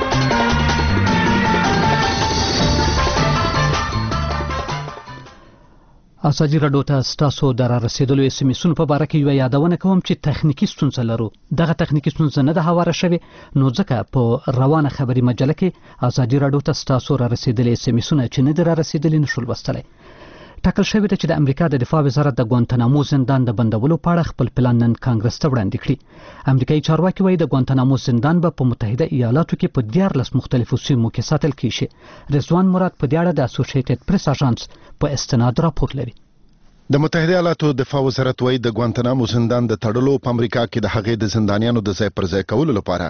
ازادي راډیو ته ستاسو د رارسېدلو اس ام اسونو په باره کې یوه یادونه کوم چې تخنیکي ستونزه لرو. دغه تخنیکي ستونزه نه ده هواره شوې، نو ځکه په روانه خبري مجله کې ازادي راډیو ته ستاسو رارسېدلي اس ام اسونه چې نه دي رارسېدلي نشو لوستلی. ټاکل شوې ده چې د امریکا د دفاع وزارت د ګوانتنامو زندان د بندولو په اړه خپل پلان نن کانګرس ته وړاندې کړي. امریکایي چارواکي وایي د ګوانتنامو زندان به په متحده ایالاتو کې په 14 مختلفو سیمو کې ساتل کیږي. رضوان مراد په دې اړه د اسوسییټډ پریس اژانس په استناد راپور لري. د متحده ایالاتو دفاع وزارت وایي د ګوانتنامو زندان د تړلو په امریکا کې د هغې د زندانیانو د ځای پر ځای کولو لپاره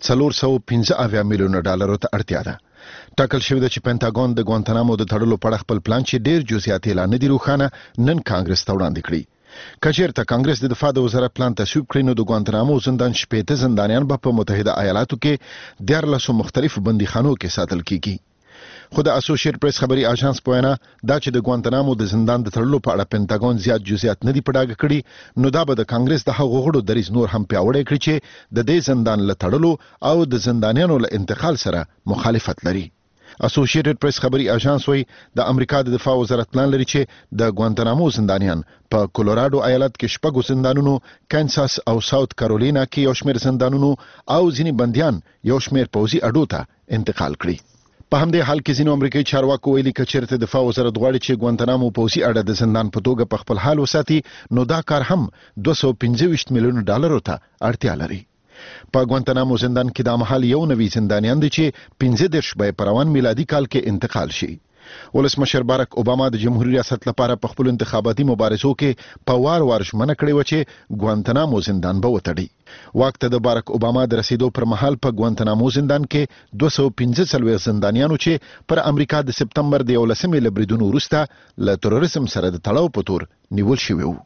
415 میلیون ډالرو ته اړتیا ده. ټاکل شوی ده چې پینټاګون د ګوانتنامو د تړلو په اړه خپل پلان چې ډیر جزئیات اعلان نه دي روښانه نن کانګرس ته وړاندې کړي. کچېرته کانګرس د دفاع د وزارت پلان تصویب کړي نو د ګوانتنامو زندان 18 زندانیان به په متحده ایالاتو کې 14 مختلفو بندیخانو کې ساتل کیږي. خو د اسوسییټ پریس خبري اژانس په وینا دا چې د ګوانتنامو د زندان د تړلو په اړه پینټاګون زیات جزئیات نه دي په ډاګه کړي، نو دا به د کانګرس د هغو غړو دریځ نور هم پیاوړی کړي چې د دې زندان له تړلو او د زندانیانو له انتقال سره مخالفت لري. اسوسییټډ پریس خبري اژانس وایي د امریکا د دفاع وزارت پلان لري چې د ګوانتنامو زندانیان په کولوراډو ایالت کې 6 زندانونو، کانساس او ساوث کارولینا کې یو شمېر زندانونو او ځینې بنديان یو شمېر پوځي اډو ته انتقال کړي. په همدې حال کې ځینو امریکایي چارواکو ویلي چې چیرته دفاع وزارت غواړي چې ګوانتنامو پوځي اډه د زندان په توګه په خپل حال وساتي، نو دا کار هم 225 میلیون ډالرو ته اړتیا لري. په ګوانتنامو زندان کې د مهال یو نوی زندانیان دي چې 15 به په روان میلادي کال کې انتقال شي. ولسمشر بارک اوباما د جمهوریت ریاست لپاره په خپل انتخاباتي مبارزو کې په وار ژمنه کړې و چې ګوانتنامو زندان به وتړي. وخت د بارک اوباما د رسیدو پر مهال په ګوانتنامو زندان کې 215 زندانیانو چې پر امریکا د سپتمبر د 11 لبریدونو وروسته له تروریزم سره د تړاو په تور نیول شوی وو.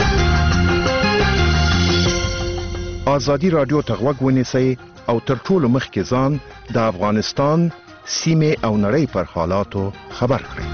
ازادي راډیو ته غوږ ونیسئ او تر ټولو مخکې ځان د افغانستان سیمه او نړۍ پر حالاتو خبر کړئ.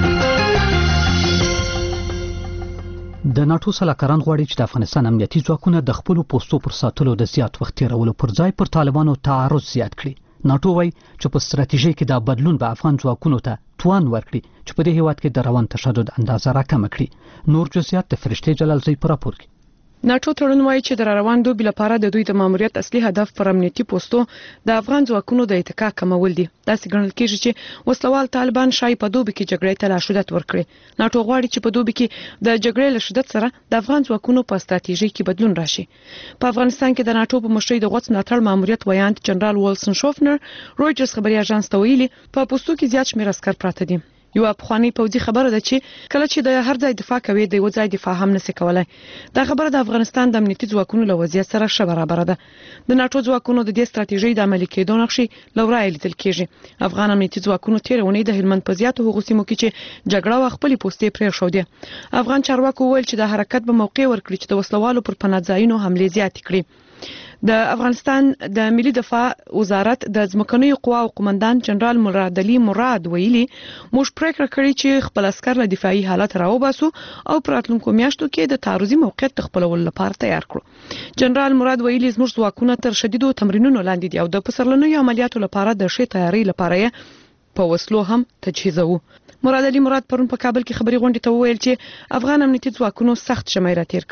د ناټو سلاکاران غواړي چې د افغانستان امنیتي ځواکونه د خپل پوستو پر ساتلو د زیات وخت تیرولو پر ځای پر طالبانو تعرض زیات کړي. ناټو وایي چې په ستراتیژي کې دا بدلون به افغان ځواکونو ته توان ورکړي چې په دې هیواد کې د روان تشدد اندازه راکمه کړي. نور جزئیات د فرشتي جلالزی په راپور کې. ناټو تړون وایي چې د روان دوبي لپاره د دوی د ماموریت اصلي هدف پر امنیتي پوستو د افغان ځواکونو د اتکا کمول دي. داسې ګڼل کېږي چې وسلوال طالبان شای په دوبي کې جګړې ته لاشدت ورکړي. ناټو غواړي چې په دوبي کې د جګړې له شدت سره د افغان ځواکونو په ستراتیژي کې بدلون راشي. په افغانستان کې د ناټو په مشرۍ د غوڅ ملاتړ ماموریت ویاند جنرال ویلسن شوفنر رويټرز خبري اژانس ته ویلي په پوستو کې زیات شمېر عسكر پراته دي. یو افغاني پوځي خبره ده چې کله چې د هر ځای دفاع کوي د یو ځای دفاع هم نشي کولای. دا خبره د افغانستان د امنیتي ځواکونو له وضعیت سره ښه برابر ده. د ناټو ځواکونو د دې ستراتیژۍ د عملي کېدو نقشې لورای لیدل کېږي. افغان امنیتي ځواکونو تیرونې د هلمند په زیاتو هغو سیمو کې چې جګړه او خپل پوستې پرې شو دي. افغان چارواکو ویل چې د حرکت به موقع ورکړي چې د وسلوالو پر پناهځایونو حمله زیات کړي. د افغانستان د ملي دفاع وزارت د ځمکنیو قواو قومندان جنرال مراد علي مراد ویلي موږ پریکړه کړې چې خپل عسكر له دفاعي حالت راوباسو او پراتلونکو میاشتو کې د تعرضي موقعیت خپلولو لپاره تیار کړو. جنرال مراد ویلي زموږ ځواکونه تر شدیدو تمرینونو لاندې دي او د پسرلنیو عملیاتو لپاره د ښه تیاری لپاره په وسلو هم تجهیزوو. مراد علي مراد پرون په کابل کې خبري غونډې ته وویل چې افغان امنیتي ځواکونو سخت شمایره تیر کړ.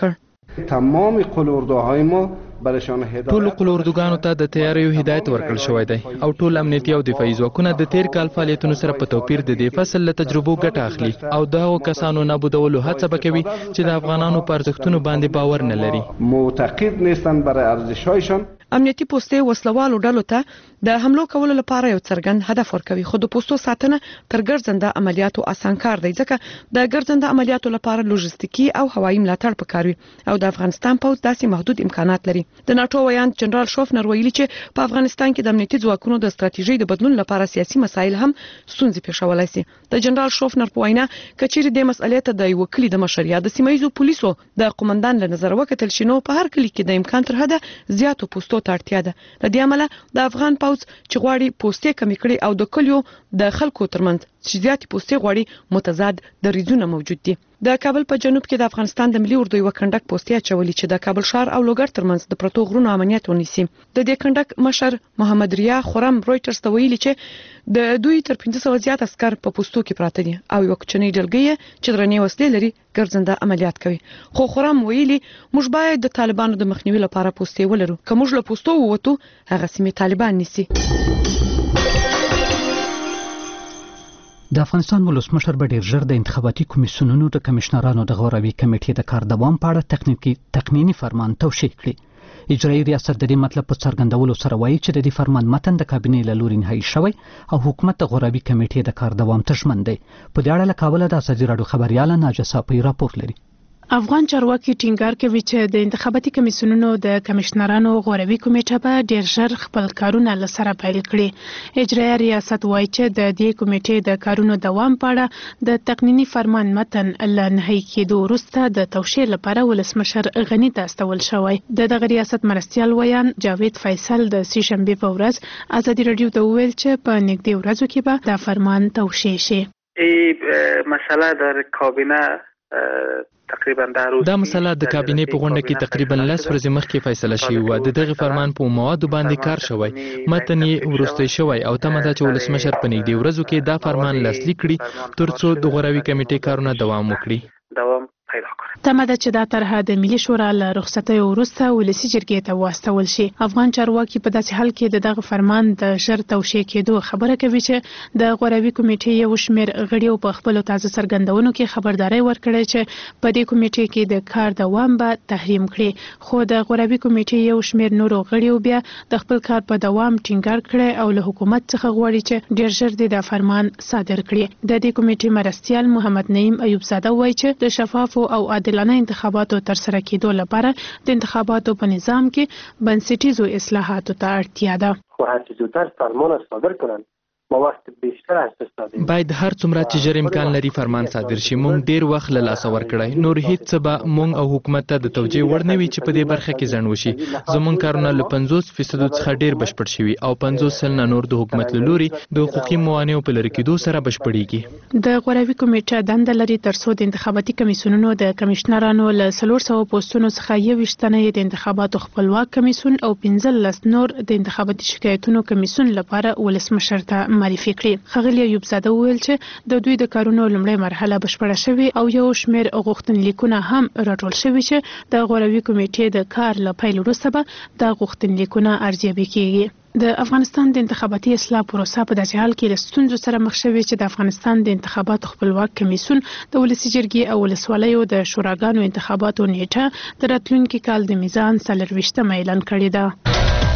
تمام قلوردوهای ما برشان هدایت ټول قلوردوګانو ته د تیاریو هدایت ورکړل شوی دی او ټول امنیتي او دفاعي ځواکونه د تیر کال فعالیتونو سره په توپیر د دې فصل له تجربو ګټه اخلي او دغه کسانو نابودولو هڅه وکوي چې د افغانانو پر ارزښتونو باندې باور نه لري. معتقد نیستند برای ارزش‌هایشان. امنیتي پوستې وسلوالو ډلو ته د حملو کولو لپاره یو څرګند هدف ورکوي، خو د پوستو ساتنه تر ګرځنده عملیاتو اسان کار دی ځکه د ګرځنده عملیاتو لپاره لوجستیکي او هوایي ملاتړ پکار وي او د افغانستان پوځ داسې محدود امکانات لري. د ناتو ویان جنرال شوفنر ویلي چې په افغانستان کې د امنیتي ځواکونو د ستراتیژۍ د بدلون لپاره سیاسي مسایل هم ستونزې پیښولای شي. د جنرال شوفنر په وینا کچېرې د مسئلې ته د یو کلی د مشر یا د سیمایي پولیسو د قومندان له نظر وکتل شي نو په هر کلی کې د امکان تر حده زیاتو پوستو ته اړتیا ده. د دې عمله د افغان پوځ چې غواړي پوستې کمې کړي او د کلیو د خلکو ترمنځ چې زیاتې پوستې غواړي متضاد دریځونه موجود دي. د کابل په جنوب کې د افغانستان د ملي اردو یو کندک پوستې اچولې چې د کابل ښار او لوګر ترمنځ د پرتو غرونو امنیت ونیسي. د دې کندک مشر محمد ریا خرم رويټرز ته ویلي چې د دوی تر 1500 زیات عسكر په پوستو کې پراته دي او یو کوچنی ډلګي چې درنې وسلې لري ګرځنده عملیات کوي. خو خرم ویلي موږ باید د طالبانو د مخنیوي لپاره پوستې ولرو. که موږ له پوستو ووتو هغه سیمې طالبان نیسي. د افغانستان ولسمشر به ډیر ژر د انتخاباتي کمیسیونونو د کمشنرانو د غوراوي کمیټې د کار دوام په اړه تقنینی فرمان توشیح کړي. اجرایي ریاست د دې مطلب په څرګندولو سره وایي چې د دې فرمان متن د کابینې له لوري نهایی شوی او حکومت د غوراوي کمیټې د کار دوام ته ژمن دی. په دې اړه له کابل د ازادي راډیو خبريال ناجیه صافي راپور لري. افغان چارواکي ټینګار کوي چې د انتخاباتي کمیسیونونو د کمشنرانو غوراوي کمیټه به ډیر ژر خپل کارونه لسره پیل کړي. اجرایي ریاست وایي چې د دې کمیټې د کارونو دوام په اړه د تقنینی فرمان متن له نهایی کېدو وروسته د توشیح لپاره ولسمشر غني ته استول شوی. دغه ریاست مرستیال ویان جاوید فیصل د سې شنبې په ورځ ازادي راډیو ته وویل چې په نږدې ورځو کې به دا فرمان توشیح شي. مسله در کابینه دا مسله د کابینې په غونډه کې تقریبا 10 ورځې مخکې فیصله شوې و. د دغه فرمان په موادو باندې کار شوی، متن یې وروستی شوی او تمه ده چې ولسمشر په نږدې ورځو کې دا فرمان لاسلیک کړي ترڅو د غوراوي کمیټې کارونه دوام وکړي. تمه ده چې دا طرحه د ملي شورا له رخصتۍ وروسته ولسي جرګې ته واستول شي. افغان چارواکي په داسې حال کې دغه فرمان د ژر توشیح کېدو خبره کوي چې د غوراوي کمیټې یو شمېر غړیو په خپلو تازه څرګندونو کې خبرداري ورکړې چې په دې کمیټې کې د کار دوام به تحریم کړي. خو د غوراوي کمیټې یو شمېر نورو غړیو بیا د خپل کار په دوام ټینګار کړی او له حکومت څخه غواړي چې ډیر ژر د فرمان صادر کړي. د دې کمیټې مرستیال محمد نعیم ایوب زاده وایي چې د شفافو او عادلانه انتخاباتو ترسره کېدو لپاره د انتخاباتو په نظام کې بنسټیزو اصلاحاتو ته اړتیا ده. خو هر زودتر فرمان صادر کنن ما وخت بیشتر استفاده باید هر څومره چې ژر امکان لري فرمان صادر شي. مونږ ډیر وخت له لاسه ورکړی، نور هیڅ څه به مونږ او حکومت ته د توجیه وړ نه وي چې په دې برخه کې ځنډ وشي. زمونږ کارونه له 50% څخه ډیر بشپړ شوي او 50% نور د حکومت له لوري د حقوقي موانعو په لرې کېدو سره بشپړېږي. د غوراوي کمیټه دنده لري ترڅو د انتخاباتي کمیسیونونو د کمشنرانو له 400 پوسټونو څخه 21 تنه د انتخاباتو خپلواک کمیسیون او 15 نور د انتخاباتي شکایتونو کمیسیون لپاره ولسمشر ته معرفي کړي. ښاغلي ایوب زاده وویل چې د دوی د کارونو لومړی مرحله بشپړه شوې او یو شمېر غوښتنلیکونه هم راټول شوي چې د غوراوي کمیټې د کار له پیل وروسته به دا غوښتنلیکونه ارزیابي کېږي. د افغانستان د انتخاباتي اصلاح پروسه په داسې حال کې له ستونزو سره مخ شوې چې د افغانستان د انتخاباتو خپلواک کمیسیون د ولسي جرګې او ولسوالیو د شوراګانو انتخاباتو نیټه د راتلونکي کال د میزان 24 اعلان کړې ده.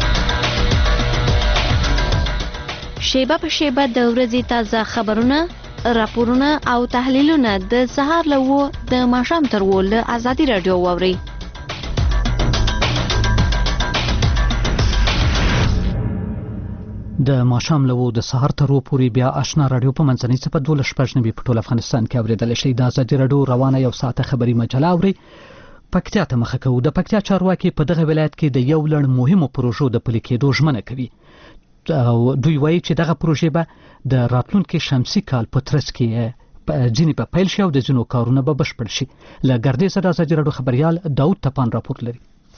شیبه په شیبه د ورځې تازه خبرونه، راپورونه او تحلیلونه د سهار له 9 د ماښام تر 10 له ازادي راډیو واورئ. د ماښام له 9 د سهار تر 10 پورې بیا آشنا راډیو په منځنۍ څپه 12 په ټول افغانستان کې اوریدل شي. د ازادي راډیو روانه یو ساعته خبري مجله اوري. پکتیا ته مخه کوو. د پکتیا چارواکي په دغه ولایت کې د یو لړ مهمو پروژو د پلي کېدو ژمنه کوي. دوی وایي چې دغه پروژې به د راتلونکي شمسي کال په ترڅ کې ځینې په پیل شي او د ځینو کارونه به بشپړ شي. له ګردیز د ازادي راډیو خبريال داود تپان راپور لري.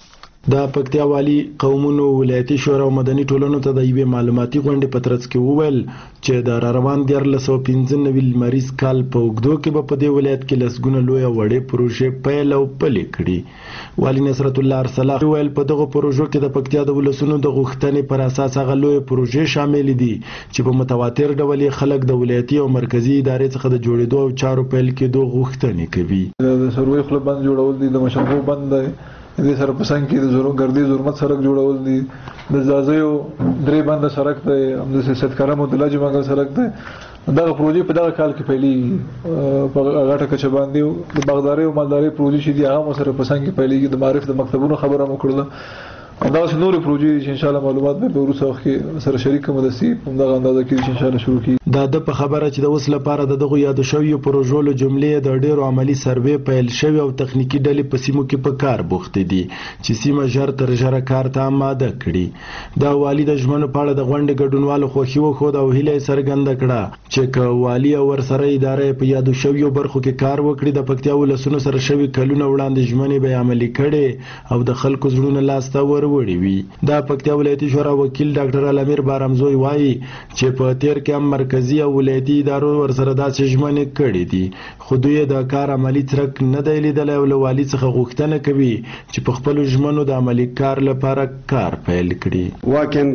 د پکتیا والی قومونو ولایتي شورا او مدني ټولنو ته د یوې معلوماتي غونډې په ترڅ کې وویل چې د روان 1995 لمریز کال په اوږدو کې به په دې ولایت کې لسګونه لویه وړې پروژې پیل او پلې کړي. والي نصرت الله ارسلا ویل په دغه پروژو کې د پکتیا د ولسونو د غوښتنې پر اساس هغه لویه پروژې شامل دي چې په متواتر ډول خلک د ولایتي او مرکزی ادارې څخه د جوړېدو او چارو پیل کېدو غوښتنې کوي. د سروي خپل بند جوړول دي، د مشنغو بند دی، د سره پسنګ کې د زورو ګردي زورمت سړک جوړول دي، د زازیو درې بند سړک دی، د سید کرم او د لاجی منګل سړک دی. دغه پروژې په دغه کال کې پیلېږي په غاټه کچه باندې. د باغداري او مالداري پروژې چې دي هغه سره پسنګ کې پیلېږي. د معرف د مکتبونو خبره مو کړله. دا نورې پروژې چې ان شاء الله معلومات به وروسته وخت کې سره شریک کوم د سی په دغه اندازه کې چې ان شاء الله شروع کیږي. دا د په خبره چې د اوس لپاره دغه یاد شوی پروژو له جملې د ډیرو عملی سروې پیل شوی او تخنیکی ډلې په سیمو کې په کار بوخت دي چې سیمه ژر تر ژره کار ته آماده کړي. دا والی د ژمنو په اړه د غونډې ګډونوالو خوښي وښوده او هیله څرګنده کړه چې که والی او ورسره ادارې په یاد شوی برخو کې کار وکړي د پکتیا ولسونو سره شوی کلونه وړاندې ژمنې به عملي کړي او د خلکو زړونه لاس ته وروړي وي. دا پکتیا ولایتي شورا وکیل ډاکټر علامیر بارمزوی وایي چې په تیر کې هم مرکزی او ولایتي ادارو ورسره داسې ژمنې کړې دي خو دوی د کار عملی څرک نه دی لیدلی او له والي څخه غوښتنه کوي چې په خپلو ژمنو د عملي کار لپاره کار پیل کړي. واقعا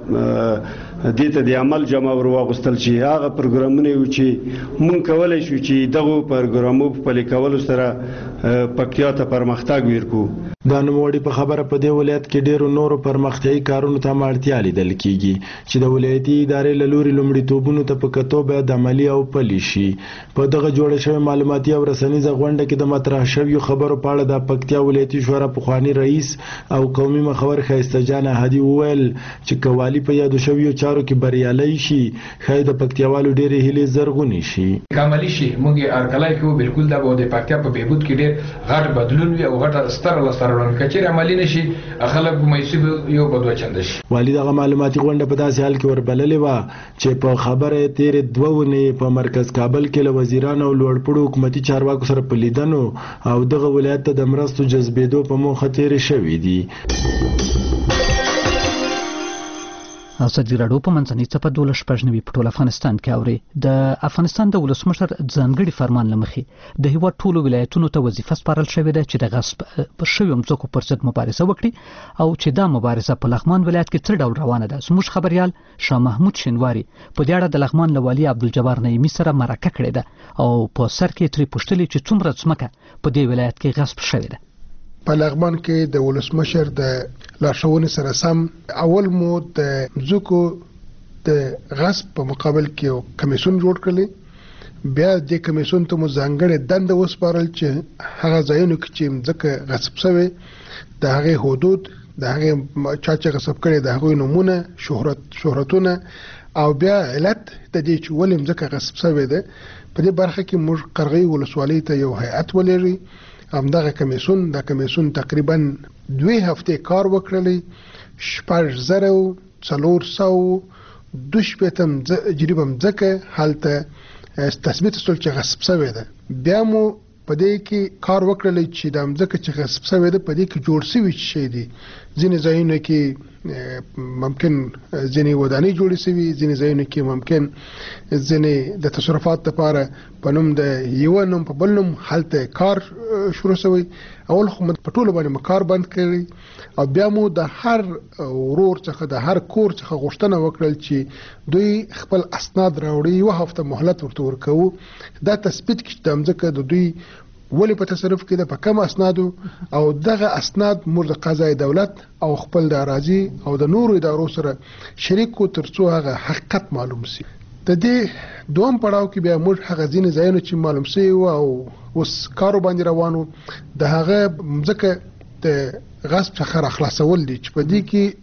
که دې ته د عمل جمع ور واغوستل شي هغه پروګرامونه یو چې مونږ کولی شو چې دغه پروګرامو په پلي کولو سره پکتیا ته پرمختګ ورکو. دا نوموړي په خبره په دې ولایت کې ډیرو نورو پرمختیایي کارونو ته اړتیا لیدل کیږي چې د ولایتي ادارې له لوري لومړیتوبونو ته په کتو باید عملي او پلي شي. په دغه جوړه شوې معلوماتي او رسنیزه غونډه کې د مطرح شویو خبرو په اړه د پکتیا ولایتي شورا پخوانی رئیس او قومي مخور ښایسته جان احدي وویل چې که والي په یادو شویو چارو کې بریالی شي ښایي د پکتیاوالو ډېرې هیلې زرغونې شي. عملي شي موږ یې هرکلی کوو بالکل دا به د پکتیا په بهبود کې ډېر غټ بدلون وي او غټه ستره لاسته راوړنه که چیرې عملي نه شي خلک مایوسي به یو به دوه چنده شي. والي دغه معلوماتي غونډه په داسې حال کې وربللې وه چې په خبره یې تېرې 2 اونۍ په مرکز کابل کې له وزیرانو او لوړپوړو حکومتي چارواکو سره په لیدنو او دغه ولایت ته د مرستو جذبېدو په موخه تېرې شوې دي. ازادي راډیو په منځنۍ څپه 12 په ټول افغانستان کې اوري. د افغانستان د ولسمشر ځانګړي فرمان لمخې د هیواد ټولو ولایتونو ته وظیفه سپارل شوې ده چې د غصب پر شویو ځمکو پر ضد مبارزه وکړي او چې دا مبارزه په لغمان ولایت کې څه ډول روانه ده. زموږ خبريال شاه محمود شینواری په دې اړه د لغمان له والي عبدالجبار نعیمي سره مرکه کړې ده او په سر کې ترې پوښتلې چې څومره ځمکه په دې ولایت کې غصب شوې ده. په لغمان کې د ولسمشر د لارښوونې سره سم اول مو د ځمکو د غصب په مقابل کې یو کمیسیون جوړ کړلی. بیا د کمیسیون ته مو ځانګړې دنده وسپارل چې هغه ځایونو کې چې ځمکه غصب شوې د هغې حدود د هغې چا چې غصب کړی د هغوی نومونه شهرتونه او بیا علت د دې چې ولې ځمکه غصب شوې ده. په دې برخه کې موږ قرغۍ ولسوالۍ ته یو هیئت ولېږئ. همدغه کمیسیون د کمیسیون تقریبا 2 هفتې کار وکړلی. 4,400 جریبه ځمکه هلته تثبیت شول چې غصب شوې ده. بیا مو په دې کې کار وکړلی چې د ځمکه چې غصب شوې ده په دې کې جوړ شوي شی دي. ځینې ځایونو کې ممکن ځینې ودانۍ جوړې شوي، ځینې ځایونو کې ممکن ځینې د تصرفات لپاره په نوم د یوه نوم په بل نوم هلته کار شروع شوی. اول خو په ټولو باندې کار بند کړی او بیا مو د هر ورور څخه د هر کور څخه غوښتنه وکړل چې دوی خپل اسناد راوړي. 1 هفته مهلت ورته ورکوو دا تثبیت کړي چې د ځمکه د دوی ولې په تصرف کې ده په کم اسنادو او دغه اسناد موږ د قضای دولت او خپل د اراضي او د نورو ادارو سره شریک کو ترڅو هغه حقیقت معلوم شي. د دې دوم پړاو کې بیا موږ هغه ځینې ځایونه چې معلوم شوي او اوس کارو باندې روانو د هغه ځمکه د غصب څخه راخلاصول دي چې په دې کې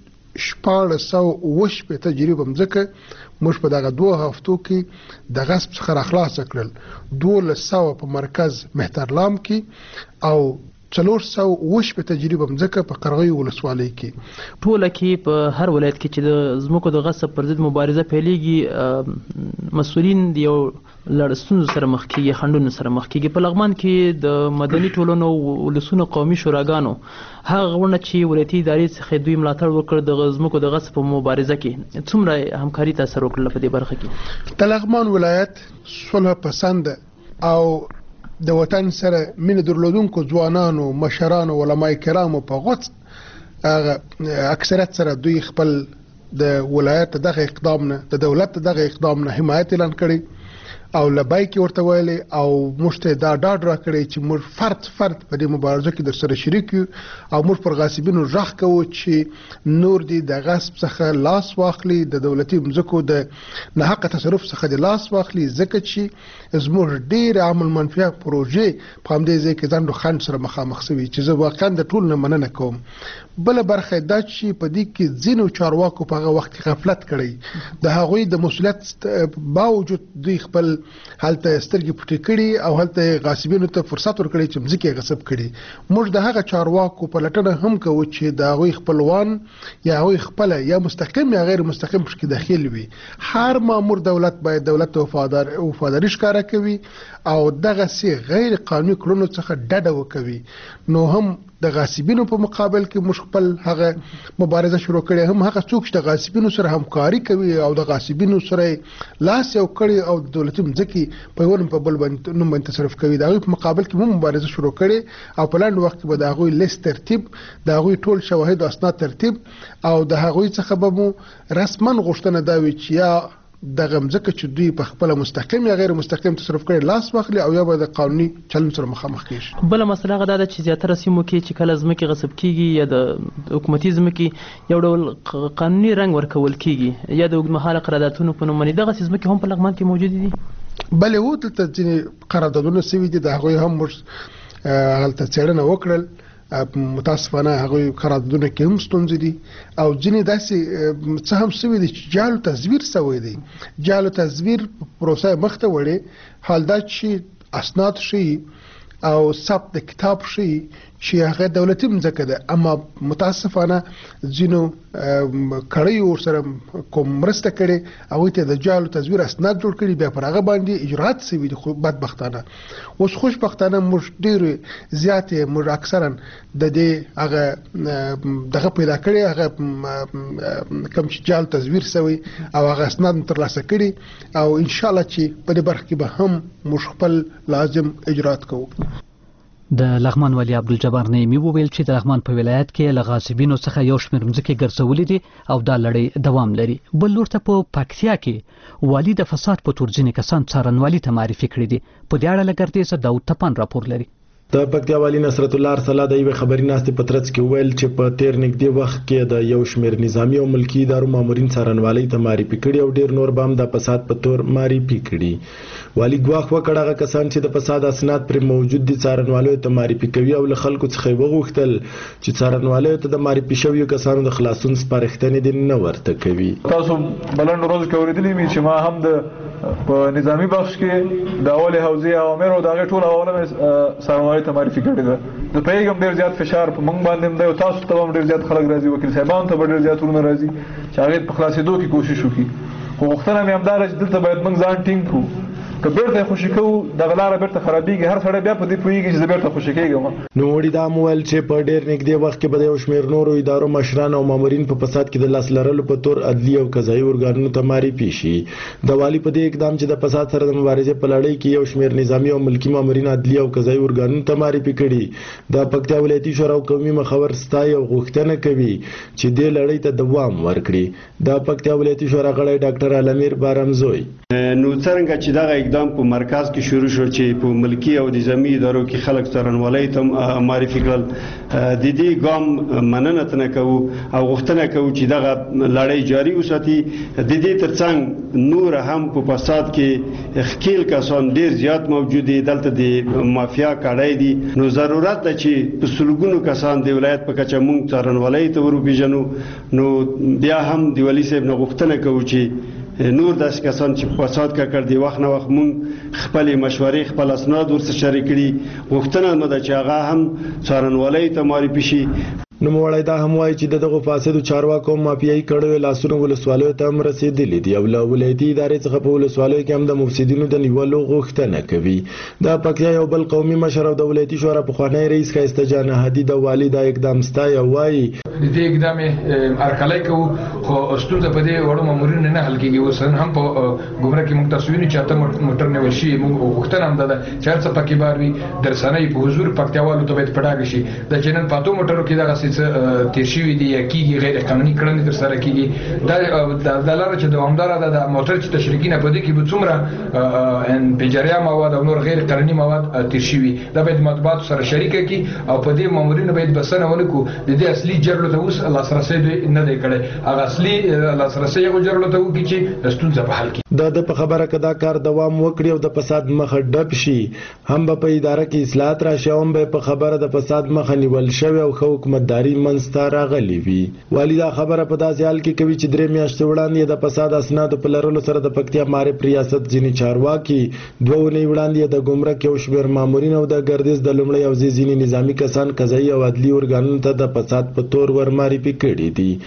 1480 جریبه ځمکه موږ په دغه 2 هفتو کې د غصب څخه راخلاص کړل. 1200 په مرکز مهترلام کې او 420 تجربه مځکه په قرغیو ولسوالۍ کې ټوله کې په هر ولایت کې چې د ځمکو د غصب پر ضد مبارزه پیلېږي مسؤلین د یو لړستونو سره مخ کېږي خنډونو سره مخ کېږي په لغمان کې د مدني ټولنو ولسونو قومي شوراګانو هغه غوڼه چې ولایتي ادارې څخه دوی ملاتړ وکړ د ځمکو د غصب په مبارزه کې څومره همکاري تاثیر وکړله په دې برخه کې د لغمان ولایت صلح پسند او د وطن سره مینه درلودونکو ځوانانو مشرانو علماء کرامو په غوڅ اکثریت سره دوی خپل د ولایت دغه اقدام نه د دولت دغه اقدام نه حمایت اعلان کړي او لبای کې ورته ویلي او موږ ته دا ډاډ راکړی چې موږ فرد په دې مبارزه کې در سره شریک یو او موږ پر غاصبینو غږ کوو چې نور دي د غصب څخه لاس واخلي د دولتي مځکو د ناحق تصرف څخه د لاس واخلي ځکه چې زموږ ډېر عمل منفعه پروژې په همدې ځای کې ځان خنډ سره مخامخ شوي چې زه واقعا د ټول نه مننه کوم بل برخه دا چې په دې کې ځینو چارواکو په هغه وخت کې غفلت کړی د هغوی د مسؤلیت باوجود دوی خپل هلته سترګې پټې کړي او هلته غاصبینو ته فرصت ورکړي چې مځکې غصب کړي موږ د هغه چارواکو په لټنه هم کوو چې د هغوی خپلوان یا هغوی خپل یا مستقیم یا غیر مستقیم پکې داخل وي هر مامور دولت باید دولت ته وفاداري ښکاره کوي او دغه سي غیر قانوني کړنو څخه ډډه وکوي نو هم د غاصبینو په مقابل کې موږ خپل هغه مبارزه شروع کړې هم هغه څوک چې د غاصبینو سره همکاري کوي او د غاصبینو سره لاس یو کړي او د دولتي مځکې په یو په بل باندې تصرف کوي د هغوی په مقابل کې موږ مبارزه شروع کړې او په لاندې وخت کې به د هغوی لیست ترتیب د هغوی ټول شواهد او اسناد ترتیب او د هغوی څخه به مو رسما غوښتنه دا وي چې یا دغه مځکه چې دوی په خپل مستقیم یا غیر مستقیم تصرف کړي لاس واخلي او یا به د قانوني چلن سره مخامخ کیږي بل مسله غدا ده چې زیاتره سیمو کې چې کله ځمکې غصب کیږي یا د حکومتي ځمکې یو ډول قانوني رنګ ورکول کیږي یا د اوږدمهاله قراردادونو په نوم باندې دغه ځمکې هم په لغمان کې موجود دي بلې و دلته ځینې قراردادونه سوي دي د هغوی هم موږ هلته څېړنه وکړل متاسفانه هغوی قراردادونه کې هم ستونزې دي او ځینې داسې څه هم سوي دي چې جعل تزویر سوی دی جعل تزویر پروسه مخته وړې حال دا چې اسناد ښیي او ثبت د کتاب ښیي چې هغه دولتي مځکه ده اما متاسفانه ځینو کړیو ورسره کوم مرسته کړې هغوی ته د جعل تزویر اسناد جوړ کړي بیا پر هغه باندې اجرات سوي دي خو بدبختانه اوس خوشبختانه موږ ډېرې زیاتې موږ اکثرا د دې هغه دغه پیدا کړي هغه کوم چې جعل تزویر سوي او هغه اسناد ترلاسه کړي او انشاءالله چې په دې برخه کې به هم موږ خپل لازم اجرات کوو د لغمان والي عبدالجبار نعیمي وویل چې د لغمان په ولایت کې له غاصبینو څخه یو شمېر مځکې ګرځولې دي او دا لړۍ دوام لري بل لور ته په پکتیا کې والي د فساد په تور ځینې کسان څارنوالي ته معرفي کړي دي په دې اړه له ګردیزه داود تپان راپور لري د پکتیا والی نصرت الله ارسلا د یو خبري ناستې په ترڅ کې ویل چې په تیر نږدې وخت کې د یو شمېر نظامی او ملکی ادارو مامورین څارنوالۍ ته معرفي کړي او ډیر نور بام د فساد په تور معرفي کړي والی ګواښ وکړ هغه کسان چې د فساد اسناد پر موجود دي څارنوالۍ ته معرفي کوي او له خلکو څخه وغوښتل چې څارنوالۍ ته د معرفي شویو کسانو د خلاصون سپارښتنې دي نه ورته کوي تاسو بلند روز کې اوریدلی می چې ما هم د په نظامی بخش کې د اول حوزې اوامر او دغه ټول اوامر څارنوالۍ ته معرفي کړي ده د پیغام ډیر زیات فشار په موږ باندې دی او تاسو ته هم ډیر زیات خلک راځي وکیل صاحبان ته ډیر زیات ورونه راځي چې هغه په خلاصېدو کې کوشش وکړي خو وختونه مې همدار چې دلته باید موږ ځان ټینګ کړو که بیرته خوشی کوو د غلاره بیرته خرابېږي هر سړی بیا په دې پوهېږي چې زه بیرته خوشی کېږم نو وړي دا مویل چې په ډېر نږدې وخت کې به د یو شمېر نورو ادارو مشران او مامورین په فساد کې د لاس لرلو په تور عدلي او قضایي ارګانونو ته معرفي شي د والي په دې اقدام چې د فساد سره د مبارزې په لړۍ کې یو شمېر نظامي او ملکي مامورین عدلي او قضایي ارګانونو ته معرفي کړي د پکتیا ولایتي شورا او قومي مخور ستایي او غوښتنه کوي چې دې لړۍ ته دوام ورکړي د پکتیا ولایتي شورا غړی ډاکټر علمیر بارمزوی نو څنګه چې دا اقدام په مرکز کې شروع شو چې په ملکی او نظامی ادارو کې خلک څارنوالۍ ته معرفي کړل د دې ګام مننه تنه کوو او غوښتنه کوو چې دغه لړۍ جاري وساتي د دې ترڅنګ نور هم په فساد کې خکیل کسان ډیر زیات موجود دي دلته د مافیا کاړای دي نو ضرورت ده چې په سلګونو کسان د ولایت په کچه مونږ څارنوالۍ ته ورو پیژنو نو بیا هم د ولی صاحب نه غوښتنه کوو چې نور داسې کسان چې فساد کړ دی وخت نه وخت مونږ خپل مشورې خپل اسناد ورسره شریک کړي غوښتنه مو ده چې هغه هم څارنوالۍ ته معرفي شي. نوموړی دا هم وایي چې دغه فاسدو چارواکو مافیایي کړیو لاسونه ولسوالیو ته هم رسېدلي دي او له ولایتي ادارې څخه په ولسوالیو کې هم د مفسدینو د نیولو غوښتنه کوي. د پکتیا یو بل قومي مشر او د ولایتي شورا پخوانی رئیس ښایسته جان هادي د والي دا اقدام ستایي او وایي د دې اقدام هرکلی کوو خو ستونزه په دې وړو مامورینو نه حل کېږي. اوس هم په ګمرک کې موږ تاسو وینو چې اته موټر نیول شوي موږ غوښتنه هم ده چې هر څه پکې بار وي د رسنۍ په حضور پکتیاوالو ته باید په ډاګه شي د چې نن په اتو موټرو کې دغسې څه تیر شوي دي یا کېږي غیر قانوني کړنې ترسره کېږي دا لاره چې دوامداره ده د موټر چې تشریکي نه په دې کې به څومره پنجریا مواد او نور غیر قانوني مواد تیر شوي دا باید مطبوعاتو سره شریکه کړي او په دې مامورینو باید بسنه ونه کړو د دې اصلي جرړو ته اوس لاسرسی نه دی کړی هغه اصلي لاسرسی هغو جرړو ته وکړي چې ستونزه په حل کړي. د په خبره که دا کار دوام وکړي او د فساد مخه ډب شي هم به په اداره کې اصلاحات راشي او هم به په خبره د فساد مخه نیول شوی او ښه حکومتداري منځته راغلې وي. والي دا خبره په داسې حال کې کوي چې 3 میاشتې وړاندې د فساد اسنادو په لرلو سره د پکتیا معرف ریاست ځینې چارواکي 2 اونۍ وړاندې د ګمرک یو شمېر مامورین او د ګردیز د لومړي او ځینې نظامي کسان قضایي او عدلي ارګانونو ته د فساد په تور ورمعرفي کړي دي.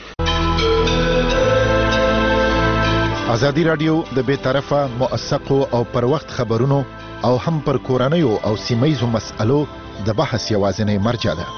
ازادي رادیو د بې طرفه موثقو او پر وخت خبرونو او هم پر کورنیو او سیمهیزو مسألو د بحث یوازینی مرجع ده.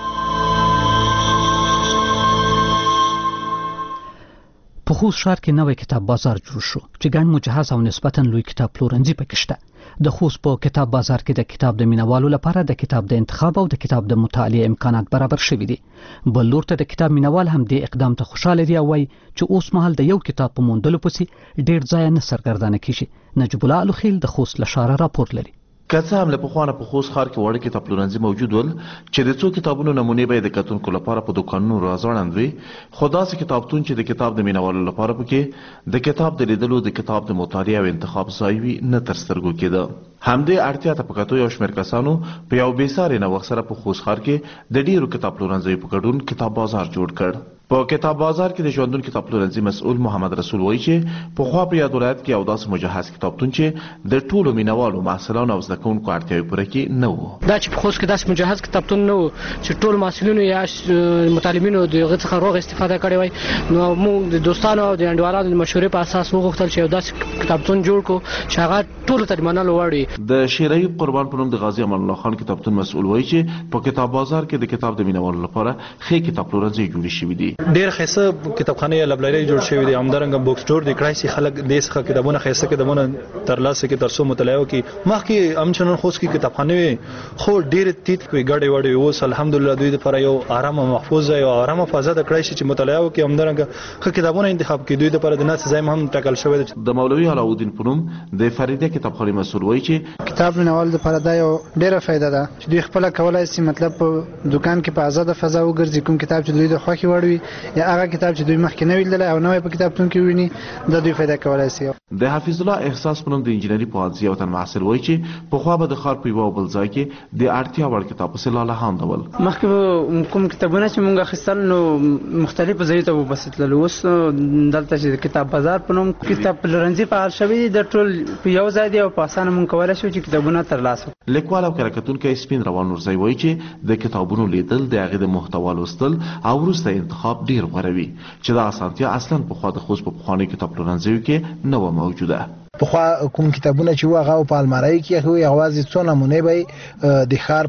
په خوست ښار کې نوی کتاب بازار جوړ شو چې ګڼ مجهز او نسبتاً لوی کتاب پلورنځي پکې شته. د خوست په کتاب بازار کې د کتاب د مینوالو لپاره د کتاب د انتخاب او د کتاب د مطالعې امکانات برابر شوي دي. بل لور ته د کتاب مینوال هم دې اقدام ته خوشاله دي او وایي چې اوس مهال د یو کتاب په موندلو پسې ډېر ځایه نه سرګردانه کیږي. نجیب الله الخیل د خوست له ښاره راپور لري. که څه هم له پخوانه په خوست ښار کې وړه کتاب پلورنځي موجود ول چې د څو کتابونو نمونې به د کتونکو لپاره په دوکانونو راځوړند وي خو داسې کتابتون چې د کتاب د مینوالو لپاره پکې د کتاب د لیدلو د کتاب د مطالعې او انتخاب ځای وي نه تر سترګو کېده. همدې اړتیا ته په کتو یو شمېر کسانو په یو بېساري نوښت سره په خوست ښار کې د ډېرو کتاب پلورنځیو په ګډون کتاب بازار جوړ کړ. په کتاب بازار کې د ژوندون کتاب پلورنځي مسؤل محمد رسول وایي چې پخوا په یاد ولایت کې یو داسې مجهز کتابتون چې د ټولو مینوالو محصلانو او زده کوونکو اړتیاوې پوره کړي نه و. دا چې په خوست کې داسې مجهز کتابتون نه و چې ټول محصلینو یا متعلمینو د هغه څخه روغ استفاده کړې وای نو موږ د دوستانو او د انډیوالانو د مشورې په اساس وغوښتل چې یو داسې کتابتون جوړ کړو چې هغه ټولو ته د منلو وړ وي. د شیر ایوب قربان په نوم د غازي امان الله خان کتابتون مسؤل وایي چې په کتاب بازار کې د کتاب د مینوالو لپاره ښې کتاب پلورنځي جوړې شوي دي. ډېر ښایسته کتابخانه یا لایبرری جوړ شوی دی همدارنګه بوک سٹور دی کړای شي خلک د څخه کتابونه خاصه کتابونه ترلاسه کې ترسو مطالعه کوي مخکې امچنن خوست کې کتابخانه خو ډېر تیت کوي ګډې وړې اوس الحمدلله دوی لپاره یو آرام او محفوظ او آرام فضا د کړای شي چې مطالعه کوي همدارنګه خو کتابونه انتخاب کوي دوی لپاره د ناس ځای هم ټاکل شوی دی. د مولوي علاءالدین پونم د فریده کتابخانه مسؤل وایي چې کتاب مینوال لپاره دا یو ډېره فائدہ ده چې دوی خپل کولای شي مطلب په دکان کې په آزاد فضا وګرځي کوم کتاب چې دوی د خوښي وړ وي یا هغه کتاب چې دوی مخکې نه ویل او نوې په کتابتون کې ویني د دوی فائدہ کولای شي. د حفیظ الله احساس پونم د انجینری پوهنځي یو تن محصل وایي چې په خو به د ښار په یو بل ځای کې د اړتیا وړ کتاب په لاله هاندول مخکې کوم کتابونه چې مونږ اخیستل نو مختلفو ځایونو ته وبسیدل اوس دلته چې کتاب بازار په نوم کتاب پلورنځي فعال شوی د ټول په یو ځای دی او په اسانه مونږ کولای شو چې کتابونه ترلاسه. لیکوال او کارکتونکو سپین روان نورزی وایي چې د کتابونو لیدل د هغې د محتوا لوستل او وروسته انتخاب ډیر غوره وي چې دا اسانتیا اصلا په خوا د خوست په پخوانیو کتاب پلورنځیو کې نه وه موجوده. پخوا کوم کتابونه چې هغه په الماری کې خو یوازې څو نمونې به د ښار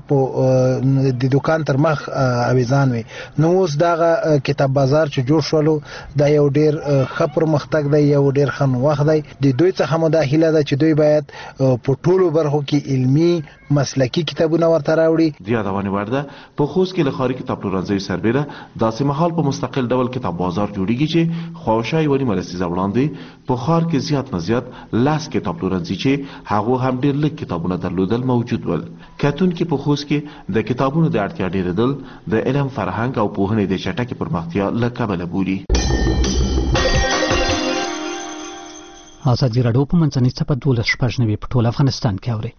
په د دکان تر مخ اویزان وي نو اوس دغه کتاب بازار چې جوړ شولو دا یو ډیر ښه پرمختګ دی یو ډیر ښه نوښت دی د دوی څخه مو دا هیله ده چې دوی باید په ټولو برخو کې علمي مسلکي کتابونه ورته راوړي. د یادونې وړ ده په خوست کې له ښاري کتاب پلورنځیو سربیره داسې مهال په مستقل ډول کتاب بازار جوړیږي چې خواوشا یوه نیمه لسیزه وړاندې په ښار کې زیات نه زیات لاس کتاب پلورنځي چې هغه هم ډېر لږ کتابونه درلودل موجود ول. کتونکي په خوست کې د کتابونو د اړتیا ډېرېدل د علم فرهنګ او پوهنې د چټکې پرمختیا له کبله بولي. ازادي راډیو په منځنۍ څپه 12:90 په ټول افغانستان کې اوري.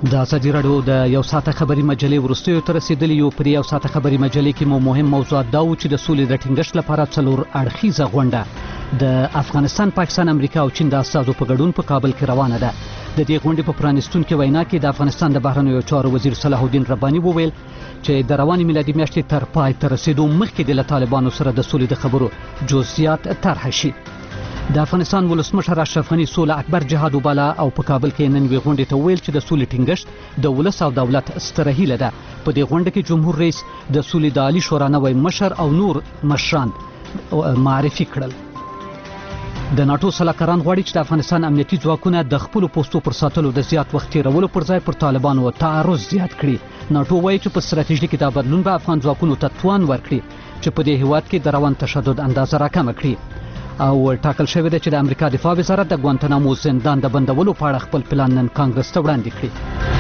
د ازادي راډیو د یو ساعته خبري مجلې وروستیو ته رسیدلی یو پر یو ساعته خبري مجلې کې مو مهم موضوعات دا و چې د سولې د ټینګښت لپاره 4 اړخیزه غونډه د افغانستان، پاکستان، امریکا او چین د استازو په ګډون په کابل کې روانه ده. د دې غونډې په پرانیستونکې وینا کې د افغانستان د بهرنیو چارو وزیر صلاح الدین رباني وویل چې د روانې میلادي میاشتې تر پای ته رسیدو مخکې د طالبانو سره د سولې د خبرو جزئیات طرح شي. د افغانستان ولسمشر اشرف غني سوله اکبر جهاد وباله او په کابل کې نن غونډې ته ویل چې د سولې ټینګښت د ولس او دولت ستره هیله ده. په دې غونډه کې جمهور رئیس د سولې د عالی شورا نوی مشر او نور مشران معرفي کړل. د ناتو سلاکاران غواړي چې د افغانستان امنیتي ځواکونه د خپل پوستو پر ساتلو د زیات وخت تیرولو پر ځای پر طالبانو تعرض زیات کړي. ناتو وایي چې په ستراتیژي کې دا بدلون به افغان ځواکونو ته توان ورکړي چې په دې هیواد کې د روان تشدد اندازه راکمه کړي. او ټاکل شوی دی چې د امریکا دفاع وزارت د ګوانتنامو زندان د بندولو په اړه خپل پلان نن کانګرس ته وړاندې کړي.